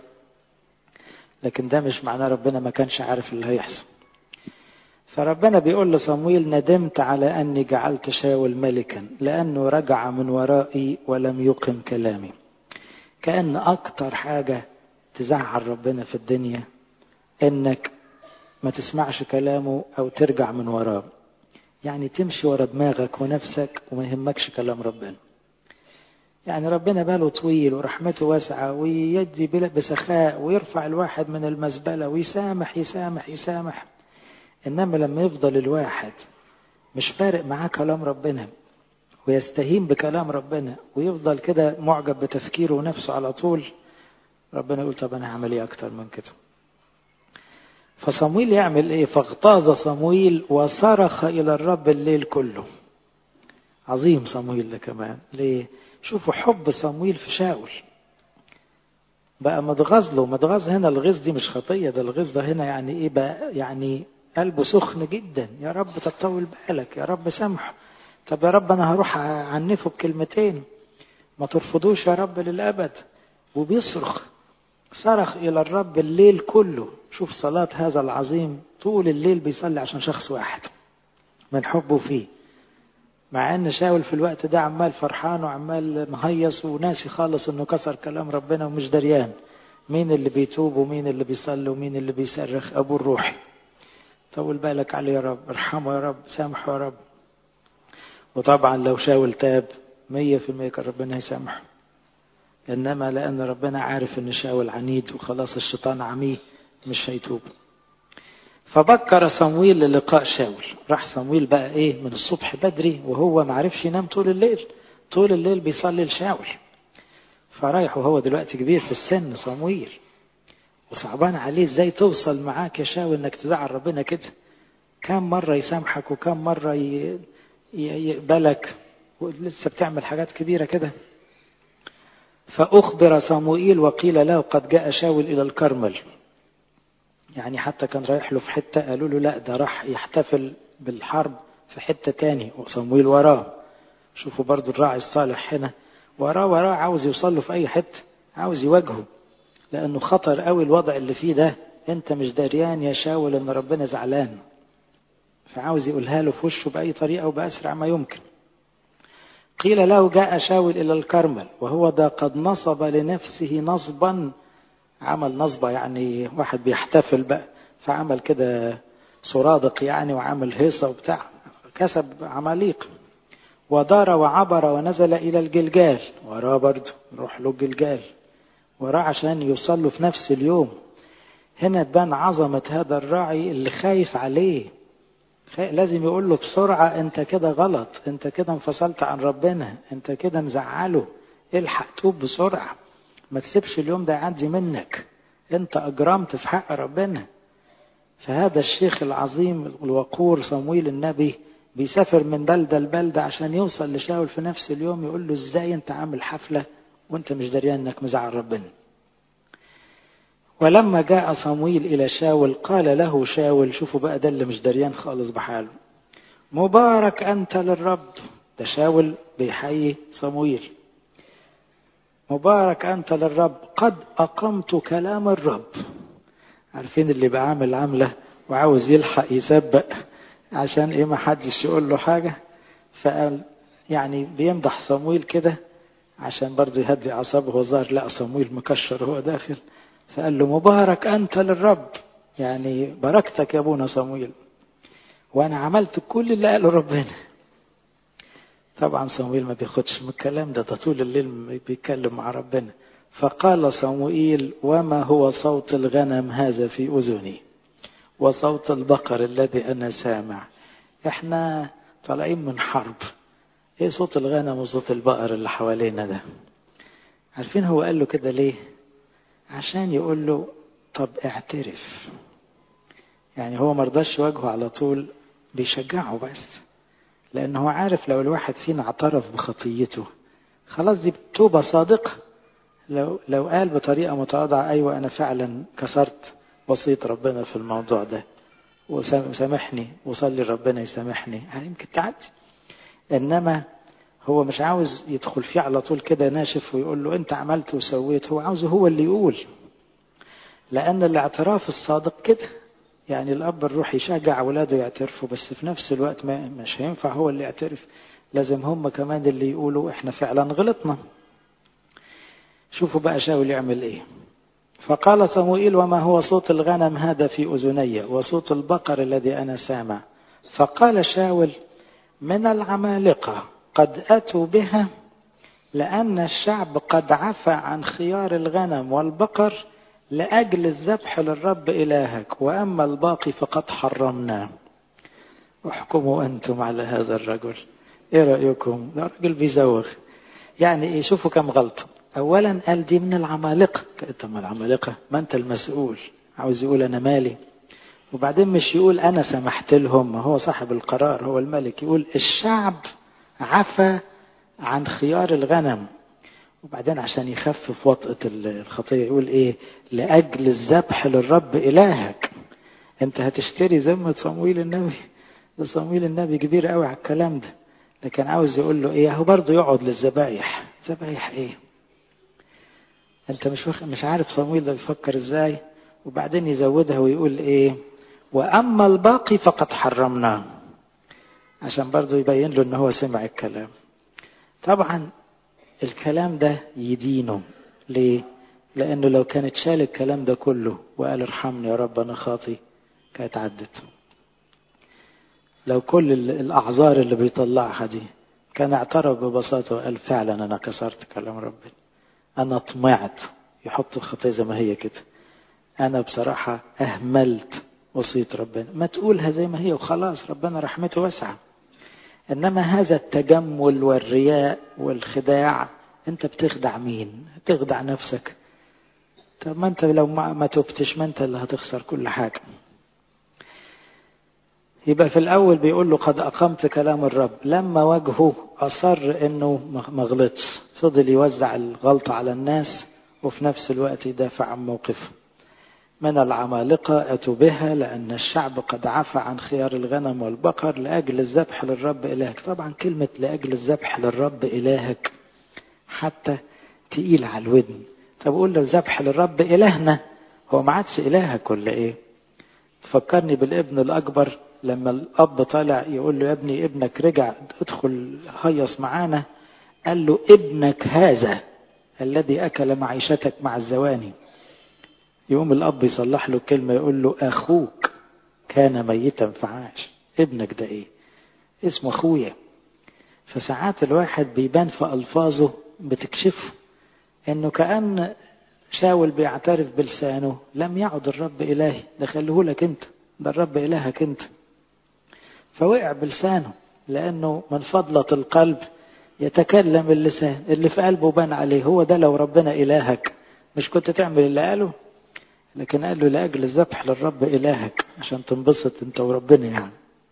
لكن ده مش معناه ربنا ما كانش عارف اللي هيحصل. فربنا بيقول لصمويل ندمت على أني جعلت شاول ملكا لأنه رجع من ورائي ولم يقم كلامي. كأن أكتر حاجة تزعل ربنا في الدنيا أنك ما تسمعش كلامه أو ترجع من وراه، يعني تمشي ورا دماغك ونفسك وما يهمكش كلام ربنا. يعني ربنا باله طويل ورحمته واسعة ويدي بسخاء ويرفع الواحد من المزبلة ويسامح يسامح يسامح، إنما لما يفضل الواحد مش فارق معاه كلام ربنا ويستهين بكلام ربنا ويفضل كده معجب بتفكيره ونفسه على طول، ربنا يقول طب أنا هعمل إيه أكتر من كده؟ فصمويل يعمل إيه؟ فاغتاظ صمويل وصرخ إلى الرب الليل كله. عظيم صمويل ده كمان. ليه؟ شوفوا حب صمويل في شاول، بقى متغاظ له. متغاظ هنا الغيظ دي مش خطية، ده الغيظ ده هنا يعني إيه بقى؟ يعني قلبه سخن جدا، يا رب تطول بالك، يا رب سامحه، طب يا رب أنا هروح عنفه بكلمتين، ما ترفضوش يا رب للأبد. وبيصرخ، صرخ إلى الرب الليل كله. شوف صلاة هذا العظيم، طول الليل بيصلي عشان شخص واحد من حبه فيه، مع ان شاول في الوقت ده عمال فرحان وعمال مهيص وناسي خالص انه كسر كلام ربنا ومش دريان مين اللي بيتوب ومين اللي بيصلي ومين اللي بيصرخ، ابو الروحي. طول بالك عليه يا رب، ارحمه يا رب، سامحه يا رب. وطبعا لو شاول تاب مية في المية كان ربنا يسامحه، انما لان ربنا عارف ان شاول عنيد وخلاص الشيطان عميه مش هيتوب. فبكر صمويل للقاء شاول. راح صمويل بقى ايه من الصبح بدري وهو معرفش ينام طول الليل، طول الليل بيصلي لشاول. فرايح وهو دلوقتي كبير في السن صمويل، وصعبان عليه ازاي توصل معاك يا شاول انك تزعل ربنا كده، كم مرة يسامحك وكم مرة يقبلك ولسه بتعمل حاجات كبيرة كده. فأخبر صموئيل وقيل له قد جاء شاول إلى الكرمل. يعني حتى كان رايح له في حتة، قالوا له لا ده راح يحتفل بالحرب في حتة تاني وصموئيل وراه. شوفوا برضو الراعي الصالح هنا وراه وراه، عاوز يوصل له في أي حتة، عاوز يواجهه، لأنه خطر قوي الوضع اللي فيه ده. أنت مش داريان يا شاول أن ربنا زعلان، فعاوز يقولها له في وشه بأي طريقة وبأسرع ما يمكن. قيل له جاء شاول إلى الكرمل وهو ده قد نصب لنفسه نصبا، عمل نصبة يعني واحد بيحتفل بقى، فعمل كده سرادق يعني وعمل هيصة وبتاع، كسب عماليق. ودار وعبر ونزل إلى الجلجال، وراه برضه نروح له الجلجال، وراه عشان يوصل له في نفس اليوم. هنا تبان عظمة هذا الراعي اللي خايف عليه، لازم يقول له بسرعة انت كده غلط، انت كده انفصلت عن ربنا، انت كده مزعله، الحق توب بسرعة، ما تسيبش اليوم ده يعدي منك، انت اجرمت في حق ربنا. فهذا الشيخ العظيم الوقور صمويل النبي بيسافر من بلدة لبلدة عشان يوصل لشاول في نفس اليوم، يقول له ازاي انت عامل حفلة وانت مش دريان انك مزعل ربنا. ولما جاء صمويل إلى شاول قال له شاول، شوفوا بقى ده اللي مش دريان خالص بحاله، مبارك أنت للرب. ده شاول بيحيي صمويل، مبارك أنت للرب قد أقمت كلام الرب. عارفين اللي بعمل عملة وعاوز يلحق يسبق عشان إيه ما حدش يقول له حاجة، فقال يعني بيمدح صمويل كده عشان برضه يهدي أعصابه، وظهر لا صمويل مكشر هو داخل، فقال له مبارك أنت للرب، يعني بركتك يا أبونا صمويل، وأنا عملت كل اللي قاله ربنا. طبعا صمويل ما بياخدش من الكلام ده، ده طول الليل بيتكلم مع ربنا. فقال صموئيل وما هو صوت الغنم هذا في أذني وصوت البقر الذي أنا سامع؟ احنا طالعين من حرب، ايه صوت الغنم وصوت البقر اللي حوالينا ده؟ عارفين هو قال له كده ليه؟ عشان يقول له طب اعترف. يعني هو مرضاش يواجهه على طول، بيشجعه بس، لأنه هو عارف لو الواحد فينا اعترف بخطيته خلاص دي توبة صادقة. لو لو قال بطريقة متواضعة أيوة أنا فعلا كسرت وصية ربنا في الموضوع ده وسامحني وصلي ربنا يسامحني، يمكن تعدي. إنما هو مش عاوز يدخل فيه على طول كده ناشف ويقول له أنت عملت وسويت، هو عاوزه هو اللي يقول. لأن الاعتراف الصادق كده، يعني الأب الروح يشجع أولاده يعترفوا، بس في نفس الوقت ما مش هينفع هو اللي يعترف، لازم هم كمان اللي يقولوا إحنا فعلا غلطنا. شوفوا بقى شاول يعمل إيه. فقال صموئيل وما هو صوت الغنم هذا في أذني وصوت البقر الذي أنا سامع؟ فقال شاول من العمالقة قد أتوا بها، لأن الشعب قد عفى عن خيار الغنم والبقر لأجل الذبح للرب إلهك، وأما الباقي فقد حرمناه. احكموا أنتم على هذا الرجل، إيه رأيكم؟ ده راجل بيزوغ. يعني إيه؟ شوفوا كم غلطة. أولا قال دي من العمالقة، طب ما العمالقة ما أنت المسؤول، عاوز يقول أنا مالي. وبعدين مش يقول أنا سمحت لهم، ما هو صاحب القرار هو الملك، يقول الشعب عفى عن خيار الغنم. وبعدين عشان يخفف وطأة الخطية يقول ايه؟ لأجل الذبح للرب إلهك. انت هتشتري ذمة صمويل النبي؟ ده صمويل النبي كبير قوي على الكلام ده، لكن عاوز يقول له ايه؟ هو برضه يقعد للذبايح. ذبايح ايه؟ انت مش وخ... مش عارف صمويل ده بيفكر ازاي. وبعدين يزودها ويقول ايه؟ وأما الباقي فقد حرمناه، عشان برضه يبين له ان هو سمع الكلام. طبعا الكلام ده يدينه ليه؟ لأنه لو كانت شال الكلام ده كله وقال ارحمني يا رب أنا خاطي كانت عدت. لو كل الأعذار اللي بيطلعها دي كان اعترف ببساطة وقال فعلا أنا كسرت كلام ربنا، أنا طمعت، يحط الخطية زي ما هي كده، أنا بصراحة أهملت وصية ربنا، ما تقولها زي ما هي وخلاص، ربنا رحمته واسعة. إنما هذا التجمل والرياء والخداع، أنت بتخدع مين؟ تخدع نفسك. طب ما أنت لو ما تبتش ما أنت اللي هتخسر كل حاجة. يبقى في الأول بيقول له قد أقمت كلام الرب، لما وجهه أصر إنه ما غلطش، فضل يوزع الغلطة على الناس وفي نفس الوقت يدافع عن موقفه. من العمالقة أتوا بها لأن الشعب قد عفى عن خيار الغنم والبقر لأجل الذبح للرب إلهك. طبعا كلمة لأجل الذبح للرب إلهك حتى تقيل على الودن. طب قول له الذبح للرب إلهنا، هو ما عادش إلهك ولا إيه؟ تفكرني بالابن الأكبر لما الأب طالع يقول له يا ابني ابنك رجع ادخل هيص معانا، قال له ابنك هذا الذي أكل معيشتك مع الزواني. يقوم الأب يصلح له كلمة يقول له أخوك كان ميتا فعاش. ابنك ده إيه؟ اسمه أخويا. فساعات الواحد بيبان في ألفاظه بتكشفه إنه كأن شاول بيعترف بلسانه لم يعد الرب إلهي، ده خليه لك أنت، ده الرب إلهك أنت. فوقع بلسانه لأنه من فضلة القلب يتكلم اللسان. اللي في قلبه بان عليه. هو ده لو ربنا إلهك مش كنت تعمل اللي قاله؟ لكن قال له لأجل الذبح للرب إلهك عشان تنبسط انت وربنا يعني.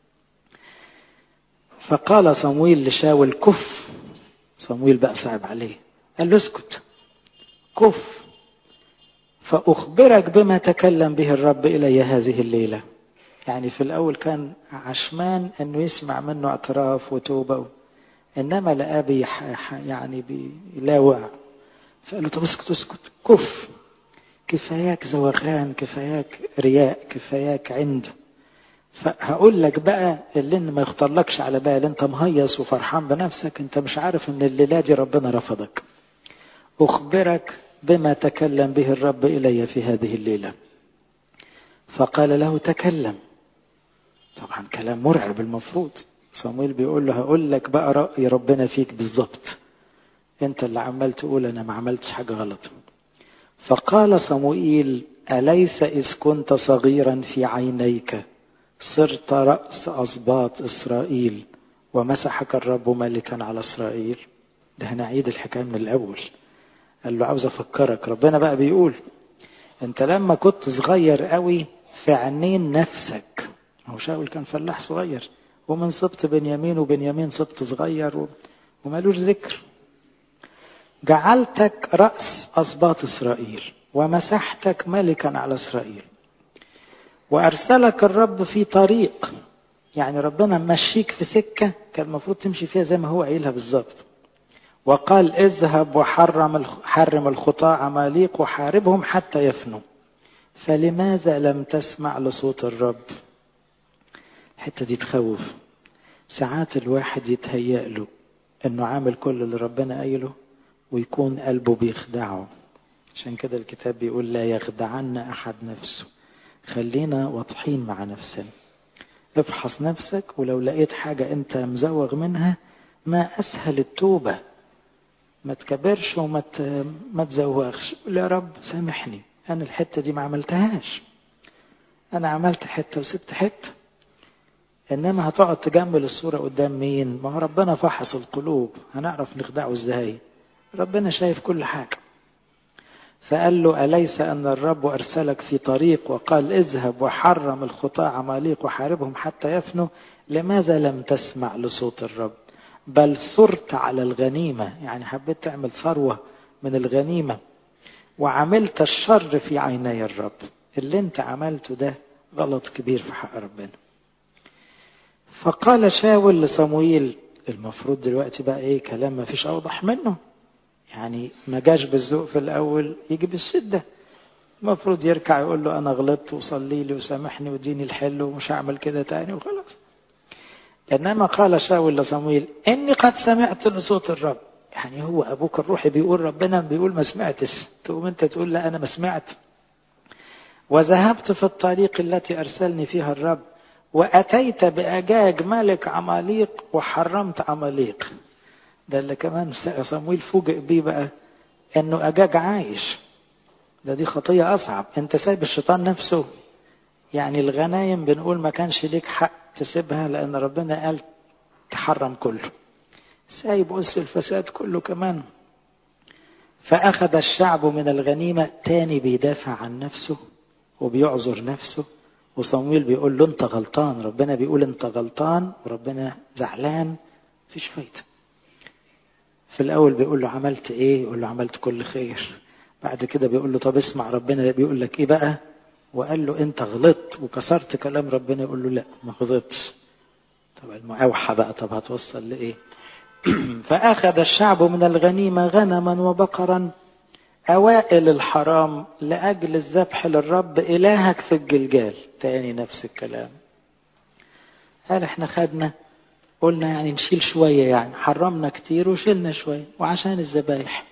فقال صمويل لشاول كف. صمويل بقى صعب عليه، قال له اسكت كف فأخبرك بما تكلم به الرب إلي هذه الليلة. يعني في الأول كان عشمان أنه يسمع منه اعتراف وتوبة، إنما لقى يعني بيلاوع. فقال له طب اسكت اسكت كف، كفاياك زوغان، كفاياك رياء، كفاياك عند. فهقول لك بقى اللي ما يخطرلكش على بال. انت مهيص وفرحان بنفسك، انت مش عارف ان الليلة دي ربنا رفضك. أخبرك بما تكلم به الرب إلي في هذه الليلة. فقال له تكلم. طبعا كلام مرعب. المفروض صمويل بيقول له هقول لك بقى رأي ربنا فيك بالظبط، انت اللي عمال تقول انا ما عملتش حاجة غلط. فقال صموئيل أليس إذ كنت صغيرا في عينيك صرت رأس أسباط إسرائيل ومسحك الرب ملكا على إسرائيل؟ ده هنعيد الحكاية من الأول. قال له عاوز أفكرك. ربنا بقى بيقول أنت لما كنت صغير قوي في عينين نفسك، هو شاول كان فلاح صغير ومن سبط بنيامين، وبنيامين سبط صغير ومالوش ذكر، جعلتك رأس أسباط إسرائيل ومسحتك ملكا على إسرائيل، وأرسلك الرب في طريق. يعني ربنا مشيك في سكة كان المفروض تمشي فيها زي ما هو قايلها بالظبط. وقال اذهب وحرم حرم الخطاة عماليق وحاربهم حتى يفنوا، فلماذا لم تسمع لصوت الرب؟ الحتة دي تخوف. ساعات الواحد يتهيأ له انه عامل كل اللي ربنا قايله ويكون قلبه بيخدعه. عشان كده الكتاب بيقول لا يخدعن أحد نفسه. خلينا واضحين مع نفسنا. افحص نفسك، ولو لقيت حاجة انت مزوغ منها ما أسهل التوبة. ما تكبرش وما ما تزوغش. قول يا رب سامحني، أنا الحتة دي ما عملتهاش، أنا عملت حتة وسبت حتة. إنما هتقعد تجمل الصورة قدام مين؟ ما هو ربنا فحص القلوب، هنعرف نخدعه ازاي؟ ربنا شايف كل حاجة. فقال له أليس أن الرب أرسلك في طريق وقال اذهب وحرم الخطاة عماليق وحاربهم حتى يفنوا؟ لماذا لم تسمع لصوت الرب بل صرت على الغنيمة؟ يعني حبيت تعمل ثروة من الغنيمة وعملت الشر في عيني الرب. اللي انت عملته ده غلط كبير في حق ربنا. فقال شاول لصموئيل، المفروض دلوقتي بقى ايه كلام ما فيش اوضح منه. يعني ما جاش بالذوق في الاول، يجي بالشدة. المفروض يركع يقول له انا غلطت وصلي لي وسامحني وديني الحل ومش هعمل كده تاني وخلاص. انما قال شاول لصموئيل اني قد سمعت لصوت الرب. يعني هو ابوك الروحي بيقول ربنا بيقول ما سمعتش، تقوم انت تقول لا انا ما سمعت. وذهبت في الطريق التي ارسلني فيها الرب وأتيت بأجاج ملك عماليق وحرمت عماليق. ده اللي كمان صمويل فوجئ بيه بقى، انه أجاج عايش. ده دي خطية أصعب. انت سايب الشيطان نفسه. يعني الغنايم بنقول ما كانش ليك حق تسيبها لأن ربنا قال تحرم كله. سايب أس الفساد كله كمان. فأخذ الشعب من الغنيمة. تاني بيدافع عن نفسه وبيعذر نفسه. وصمويل بيقول له انت غلطان، ربنا بيقول انت غلطان وربنا زعلان. فيش فايدة. في الاول بيقول له عملت ايه؟ يقول له عملت كل خير. بعد كده بيقول له طب اسمع ربنا بيقول لك ايه بقى. وقال له انت غلطت وكسرت كلام ربنا. يقول له لا ما غلطتش. طب المؤوحة بقى طب هتوصل لايه؟ فاخذ الشعب من الغنيمة غنما وبقرا أوائل الحرام لأجل الذبح للرب إلهك في الجلجال. تاني نفس الكلام. قال احنا خدنا قلنا يعني نشيل شوية، يعني حرمنا كتير وشيلنا شوية وعشان الذبايح.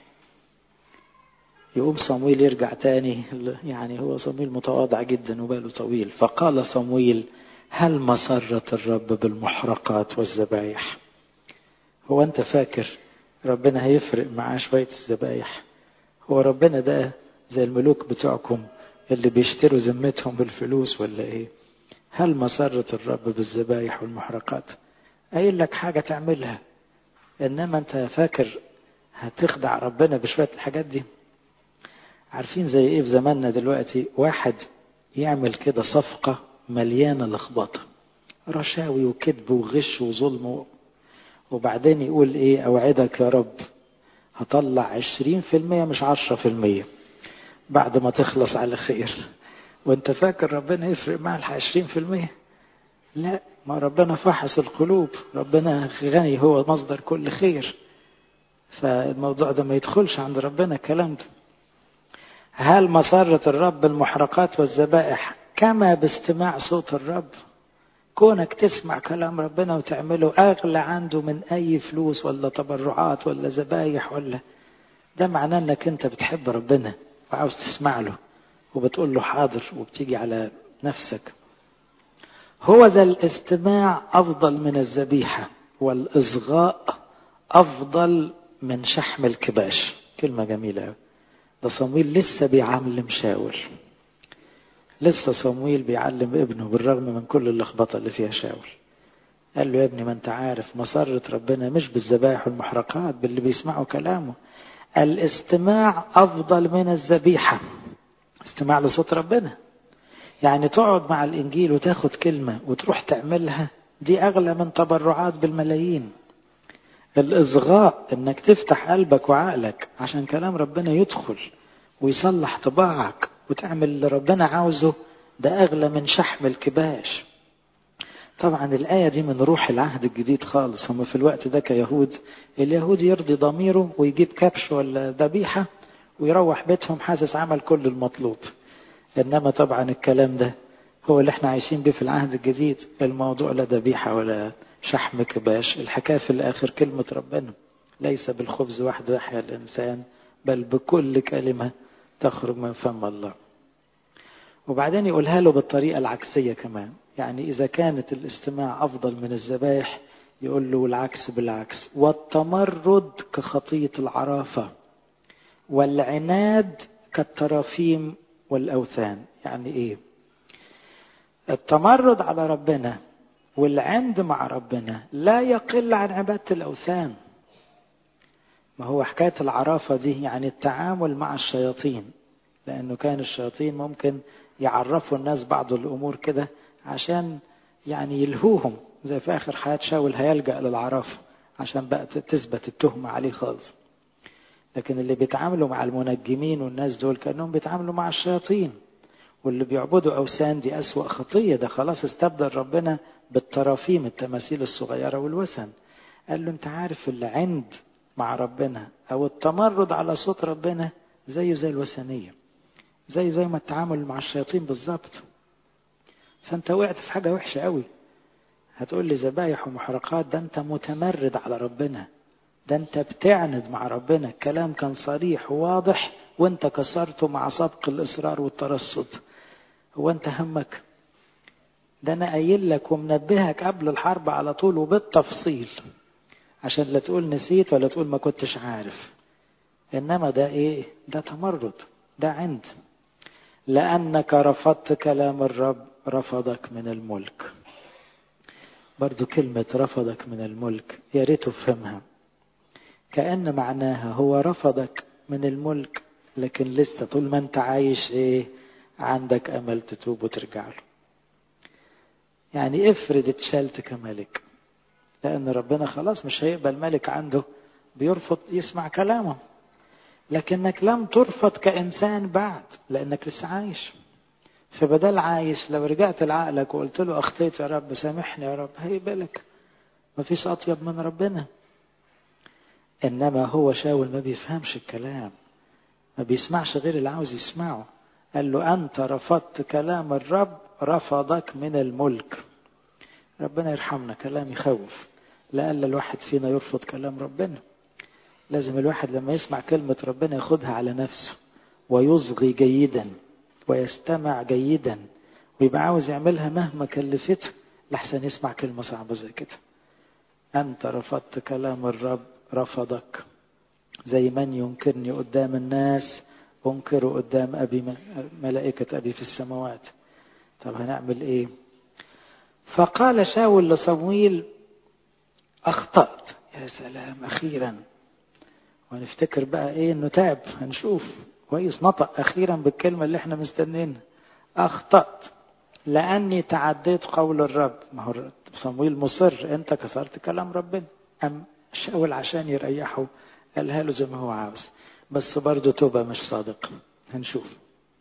يقوم صمويل يرجع تاني، يعني هو صمويل متواضع جدا وباله طويل. فقال صمويل: هل مسرة الرب بالمحرقات والذبايح؟ هو انت فاكر ربنا هيفرق معاه شوية الذبايح؟ هو ربنا ده زي الملوك بتوعكم اللي بيشتروا ذمتهم بالفلوس ولا ايه؟ هل مسرة الرب بالذبايح والمحرقات؟ قايل لك حاجة تعملها، انما انت فاكر هتخدع ربنا بشوية الحاجات دي؟ عارفين زي ايه في زماننا دلوقتي؟ واحد يعمل كده صفقة مليانة لخبطة، رشاوي وكذب وغش وظلم، وبعدين يقول ايه؟ اوعدك يا رب هطلع عشرين في المية مش عشرة في المية بعد ما تخلص على خير. وانت فاكر ربنا يفرق مع العشرين في المية؟ لا، ما ربنا فحص القلوب، ربنا غني، هو مصدر كل خير، فالموضوع ده ما يدخلش عند ربنا الكلام ده. هل مسرة الرب المحرقات والذبائح كما باستماع صوت الرب؟ كونك تسمع كلام ربنا وتعمله أغلى عنده من أي فلوس ولا تبرعات ولا ذبايح ولا، ده معناه أنك أنت بتحب ربنا وعاوز تسمع له وبتقول له حاضر وبتيجي على نفسك. هو ذا الاستماع أفضل من الذبيحة، والإصغاء أفضل من شحم الكباش. كلمة جميلة. ده صمويل لسه بيعلم شاول، لسه صمويل بيعلم ابنه بالرغم من كل اللخبطة اللي فيها شاول. قال له يا ابني ما انت عارف مسرة ربنا مش بالذبائح والمحرقات، باللي بيسمعوا كلامه. الاستماع أفضل من الذبيحة، استماع لصوت ربنا. يعني تقعد مع الإنجيل وتاخد كلمة وتروح تعملها، دي أغلى من تبرعات بالملايين. الإصغاء إنك تفتح قلبك وعقلك عشان كلام ربنا يدخل ويصلح طباعك وتعمل اللي ربنا عاوزه، ده أغلى من شحم الكباش. طبعا الآية دي من روح العهد الجديد خالص. هم في الوقت ده كيهود، اليهود يرضي ضميره ويجيب كبش ولا ذبيحة ويروح بيتهم حاسس عمل كل المطلوب. إنما طبعا الكلام ده هو اللي احنا عايشين بيه في العهد الجديد. الموضوع لا ذبيحة ولا شحم كباش، الحكاية في الآخر كلمة ربنا. ليس بالخبز وحده يحيا الإنسان بل بكل كلمة تخرج من فم الله. وبعدين يقولها له بالطريقة العكسية كمان، يعني إذا كانت الاستماع أفضل من الذبائح يقول له العكس بالعكس. والتمرد كخطية العرافة، والعناد كالترافيم والأوثان. يعني إيه؟ التمرد على ربنا والعند مع ربنا لا يقل عن عبادة الأوثان. ما هو حكاية العرافة دي يعني التعامل مع الشياطين، لأنه كان الشياطين ممكن يعرفوا الناس بعض الأمور كده عشان يعني يلهوهم، زي في آخر حياة شاول هيلجأ للعرافة عشان بقى تثبت التهمة عليه خالص. لكن اللي بيتعاملوا مع المنجمين والناس دول كأنهم بيتعاملوا مع الشياطين، واللي بيعبدوا أوثان دي أسوأ خطية. ده خلاص استبدل ربنا بالترافيم، التماثيل الصغيرة والوثن. قال له انت عارف اللي عند مع ربنا أو التمرد على صوت ربنا زيه زي الوثنية، زي زي ما التعامل مع الشياطين بالظبط. فانت وقعت في حاجة وحشة قوي. هتقول لي ذبايح ومحرقات، ده انت متمرد على ربنا، ده انت بتعند مع ربنا. الكلام كان صريح وواضح وانت كسرته مع سبق الإصرار والترصد. هو انت همك؟ ده انا قايل لك ومنبهك قبل الحرب على طول وبالتفصيل عشان لا تقول نسيت ولا تقول ما كنتش عارف. انما ده ايه؟ ده تمرد، ده عند. لأنك رفضت كلام الرب رفضك من الملك. برضو كلمة رفضك من الملك يا ريت تفهمها، كأن معناها هو رفضك من الملك لكن لسه طول ما انت عايش ايه؟ عندك امل تتوب وترجع له. يعني افرض اتشالت كملك، لأن ربنا خلاص مش هيقبل ملك عنده بيرفض يسمع كلامه. لكنك لم ترفض كإنسان بعد لأنك لسه عايش. فبدل عايش لو رجعت لعقلك وقلت له أخطيت يا رب سامحني يا رب، هيقبلك. مفيش أطيب من ربنا. إنما هو شاول ما بيفهمش الكلام، ما بيسمعش غير اللي عاوز يسمعه. قال له أنت رفضت كلام الرب رفضك من الملك. ربنا يرحمنا، كلام يخوف. لألا الواحد فينا يرفض كلام ربنا. لازم الواحد لما يسمع كلمة ربنا ياخدها على نفسه ويصغي جيدا ويستمع جيدا ويبقى عاوز يعملها مهما كلفته، لحسن يسمع كلمة صعبة زي كده. أنت رفضت كلام الرب رفضك، زي من ينكرني قدام الناس أنكره قدام أبي ملائكة أبي في السماوات. طب هنعمل إيه؟ فقال شاول لصمويل أخطأت. يا سلام، أخيرا. ونفتكر بقى إيه؟ إنه تاب. هنشوف كويس نطق أخيرا بالكلمة اللي احنا مستنينها. أخطأت لأني تعديت قول الرب. ما هو صمويل مصر، أنت كسرت كلام ربنا. أم شاول عشان يريحه قالها له زي ما هو عاوز، بس برضه توبة مش صادق. هنشوف.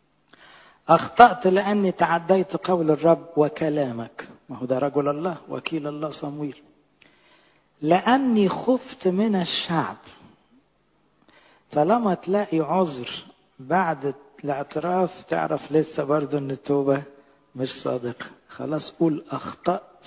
أخطأت لأني تعديت قول الرب وكلامك. ما هو ده رجل الله، وكيل الله صمويل. لأني خفت من الشعب. طالما تلاقي عذر بعد الاعتراف تعرف لسه برضه ان التوبة مش صادقة. خلاص قول أخطأت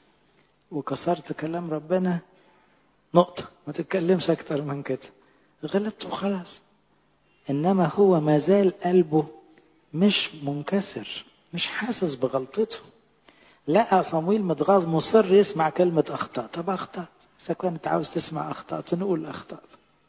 وكسرت كلام ربنا، نقطة. ما تتكلمش أكتر من كده. غلطت وخلاص. إنما هو ما زال قلبه مش منكسر، مش حاسس بغلطته. لقى صمويل متغاظ مصر يسمع كلمة أخطأت. طب أخطأت، إذا كنت عاوز تسمع أخطأت نقول أخطأت،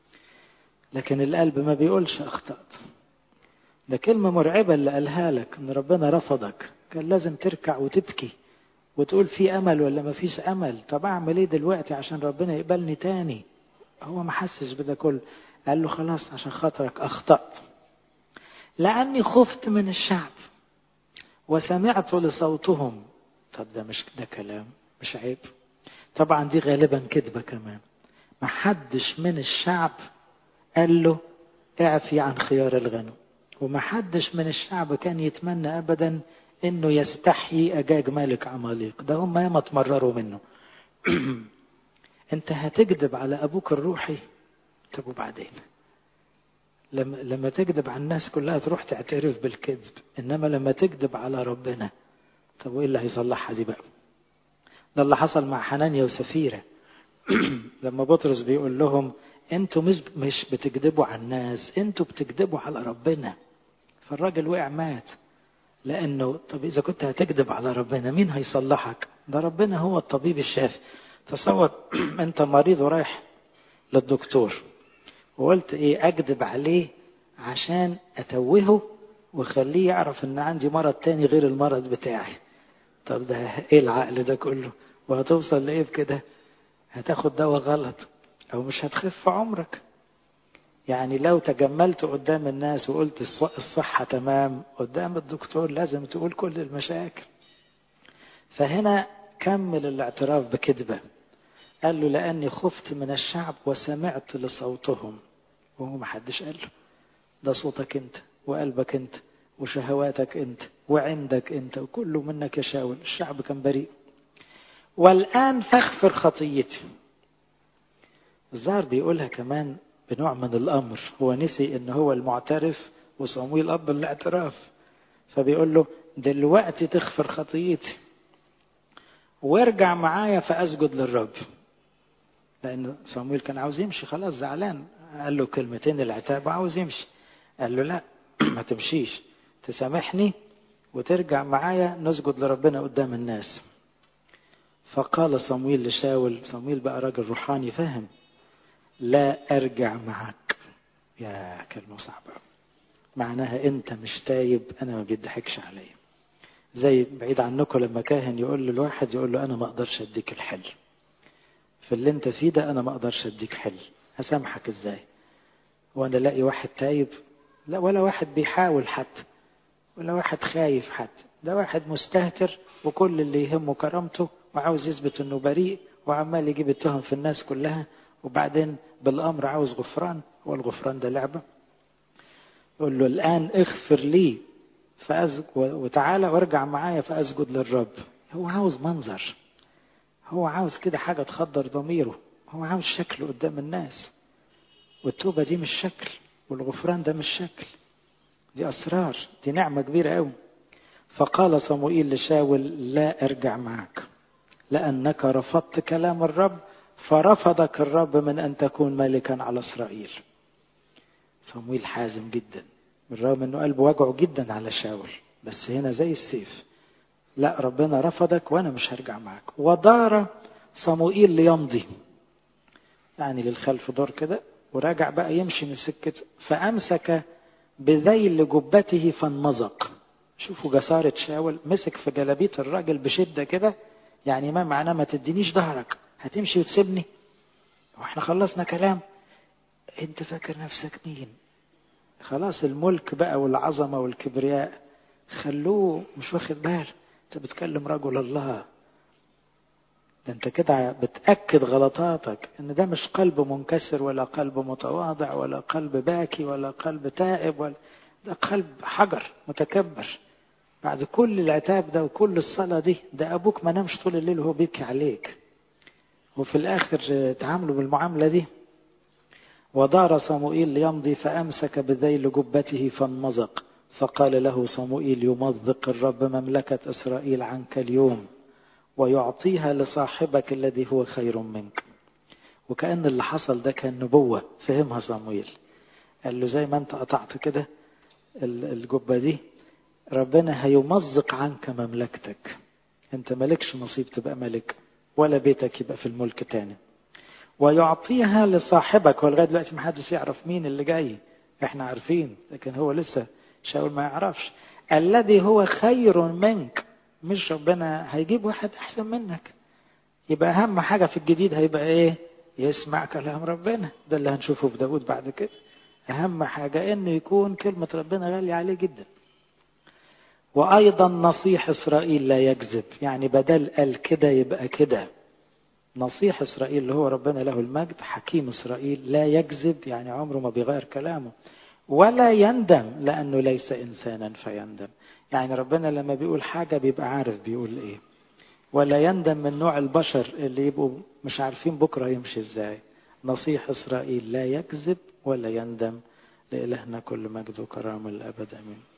لكن القلب ما بيقولش أخطأت. ده كلمة مرعبة اللي قالها لك، إن ربنا رفضك. كان لازم تركع وتبكي وتقول في أمل ولا ما فيش أمل. طب أعمل إيه دلوقتي عشان ربنا يقبلني تاني؟ هو ما حسش بده كله. قال له خلاص عشان خاطرك أخطأت، لأني خفت من الشعب وسمعت لصوتهم. طب ده مش ده كلام، مش عيب؟ طبعا دي غالبا كذبة كمان. ما حدش من الشعب قال له اعفي عن خيار الغنم، وما حدش من الشعب كان يتمنى أبدا انه يستحيي أجاج ملك عماليق. ده هم ياما تمرروا منه. انت هتكذب على أبوك الروحي؟ طب وبعدين؟ لما لما تكذب على الناس كلها تروح تعترف بالكذب، انما لما تكذب على ربنا، طب وايه اللي هيصلحها دي بقى؟ ده اللي حصل مع حنانيا وسفيرة. لما بطرس بيقول لهم انتوا مش مش بتكذبوا على الناس، انتوا بتكذبوا على ربنا. فالراجل وقع مات. لانه طب اذا كنت هتكذب على ربنا مين هيصلحك؟ ده ربنا هو الطبيب الشافي. تصور انت مريض ورايح للدكتور وقلت ايه؟ اكذب عليه عشان اتوهه وخليه يعرف ان عندي مرض تاني غير المرض بتاعي. طب ده ايه العقل ده كله؟ وهتوصل لايه بكده؟ هتاخد دواء غلط او مش هتخف عمرك. يعني لو تجملت قدام الناس وقلت الصحة تمام، قدام الدكتور لازم تقول كل المشاكل. فهنا كمل الاعتراف بكذبة. قال له لأني خفت من الشعب وسمعت لصوتهم. وهو ما حدش قال له، ده صوتك انت وقلبك انت وشهواتك انت وعندك انت وكله منك يا شاول. الشعب كان بريء. والآن فاغفر خطيتي. الظاهر بيقولها كمان بنوع من الأمر. هو نسي ان هو المعترف وصمويل أب الاعتراف، فبيقول له دلوقتي تغفر خطيتي وارجع معايا فأسجد للرب. لأن صمويل كان عاوز يمشي خلاص، زعلان. قال له كلمتين العتاب وعاوز يمشي. قال له لا ما تمشيش، تسامحني وترجع معايا نسجد لربنا قدام الناس. فقال صمويل لشاول، صمويل بقى راجل روحاني فاهم، لا أرجع معك. يا كلمة صعبة، معناها أنت مش تايب، أنا ما بيضحكش عليا. زي بعيد عنكم لما كاهن يقول له الواحد، يقول له أنا ما أقدرش أديك الحل في اللي أنت فيه ده، أنا ما أقدرش أديك حل، هسامحك إزاي؟ وأنا لاقي واحد تايب؟ لا، ولا واحد بيحاول حتى، ولا واحد خايف حتى. ده واحد مستهتر وكل اللي يهمه كرامته وعاوز يثبت أنه بريء وعمال يجيب التهم في الناس كلها، وبعدين بالأمر عاوز غفران. هو الغفران ده لعبة؟ يقول له الآن اغفر لي فأسجد وتعالى وارجع معايا فأسجد للرب. هو عاوز منظر، هو عاوز كده حاجة تخدر ضميره، هو عاوز شكله قدام الناس. والتوبة دي مش شكل، والغفران ده مش شكل، دي أسرار، دي نعمة كبيرة قوي. فقال صموئيل لشاول لا أرجع معك لأنك رفضت كلام الرب فرفضك الرب من أن تكون ملكا على إسرائيل. صمويل حازم جدا، بالرغم أنه قلبه وجعه جدا على شاول، بس هنا زي السيف، لا ربنا رفضك وأنا مش هرجع معك. ودار صموئيل ليمضي، يعني للخلف دور كده، وراجع بقى يمشي من سكته، فأمسك بذيل جبته فانمزق. شوفوا جسارة شاول، مسك في جلابية الراجل بشدة كده، يعني ما معناه ما تدينيش ظهرك، هتمشي وتسيبني واحنا خلصنا كلام؟ انت فاكر نفسك مين؟ خلاص الملك بقى والعظمة والكبرياء خلوه مش واخد بال، انت بتكلم رجل الله. ده انت كده بتأكد غلطاتك، ان ده مش قلب منكسر ولا قلب متواضع ولا قلب باكي ولا قلب تائب، ولا ده قلب حجر متكبر. بعد كل العتاب ده وكل الصلاة دي، ده ابوك ما نامش طول الليل وهو بيبكي عليك، وفي الاخر تعاملوا بالمعاملة دي. ودار صموئيل ليمضي فأمسك بذيل جبته فانمزق، فقال له صموئيل يمزق الرب مملكة إسرائيل عنك اليوم ويعطيها لصاحبك الذي هو خير منك. وكأن اللي حصل ده كان نبوة فهمها صموئيل، قال له زي ما انت قطعت كده الجبة دي، ربنا هيمزق عنك مملكتك، انت مالكش نصيب تبقى ملك، ولا بيتك يبقى في الملك تاني، ويعطيها لصاحبك. ولغاية دلوقتي ما حدش يعرف مين اللي جاي، احنا عارفين لكن هو لسه شاول ما يعرفش. الذي هو خير منك، مش ربنا هيجيب واحد احسن منك. يبقى اهم حاجة في الجديد هيبقى ايه؟ يسمع كلام ربنا، ده اللي هنشوفه في داود بعد كده. اهم حاجة انه يكون كلمة ربنا غالية عليه جدا. وايضا نصيح اسرائيل لا يكذب، يعني بدل قال كده يبقى كده. نصيح إسرائيل اللي هو ربنا له المجد، حكيم إسرائيل لا يكذب، يعني عمره ما بيغير كلامه، ولا يندم لأنه ليس إنسانا فيندم. يعني ربنا لما بيقول حاجة بيبقى عارف بيقول إيه، ولا يندم من نوع البشر اللي يبقوا مش عارفين بكرة يمشي إزاي. نصيح إسرائيل لا يكذب ولا يندم. لإلهنا كل مجد وكرامة الأبد، أمين.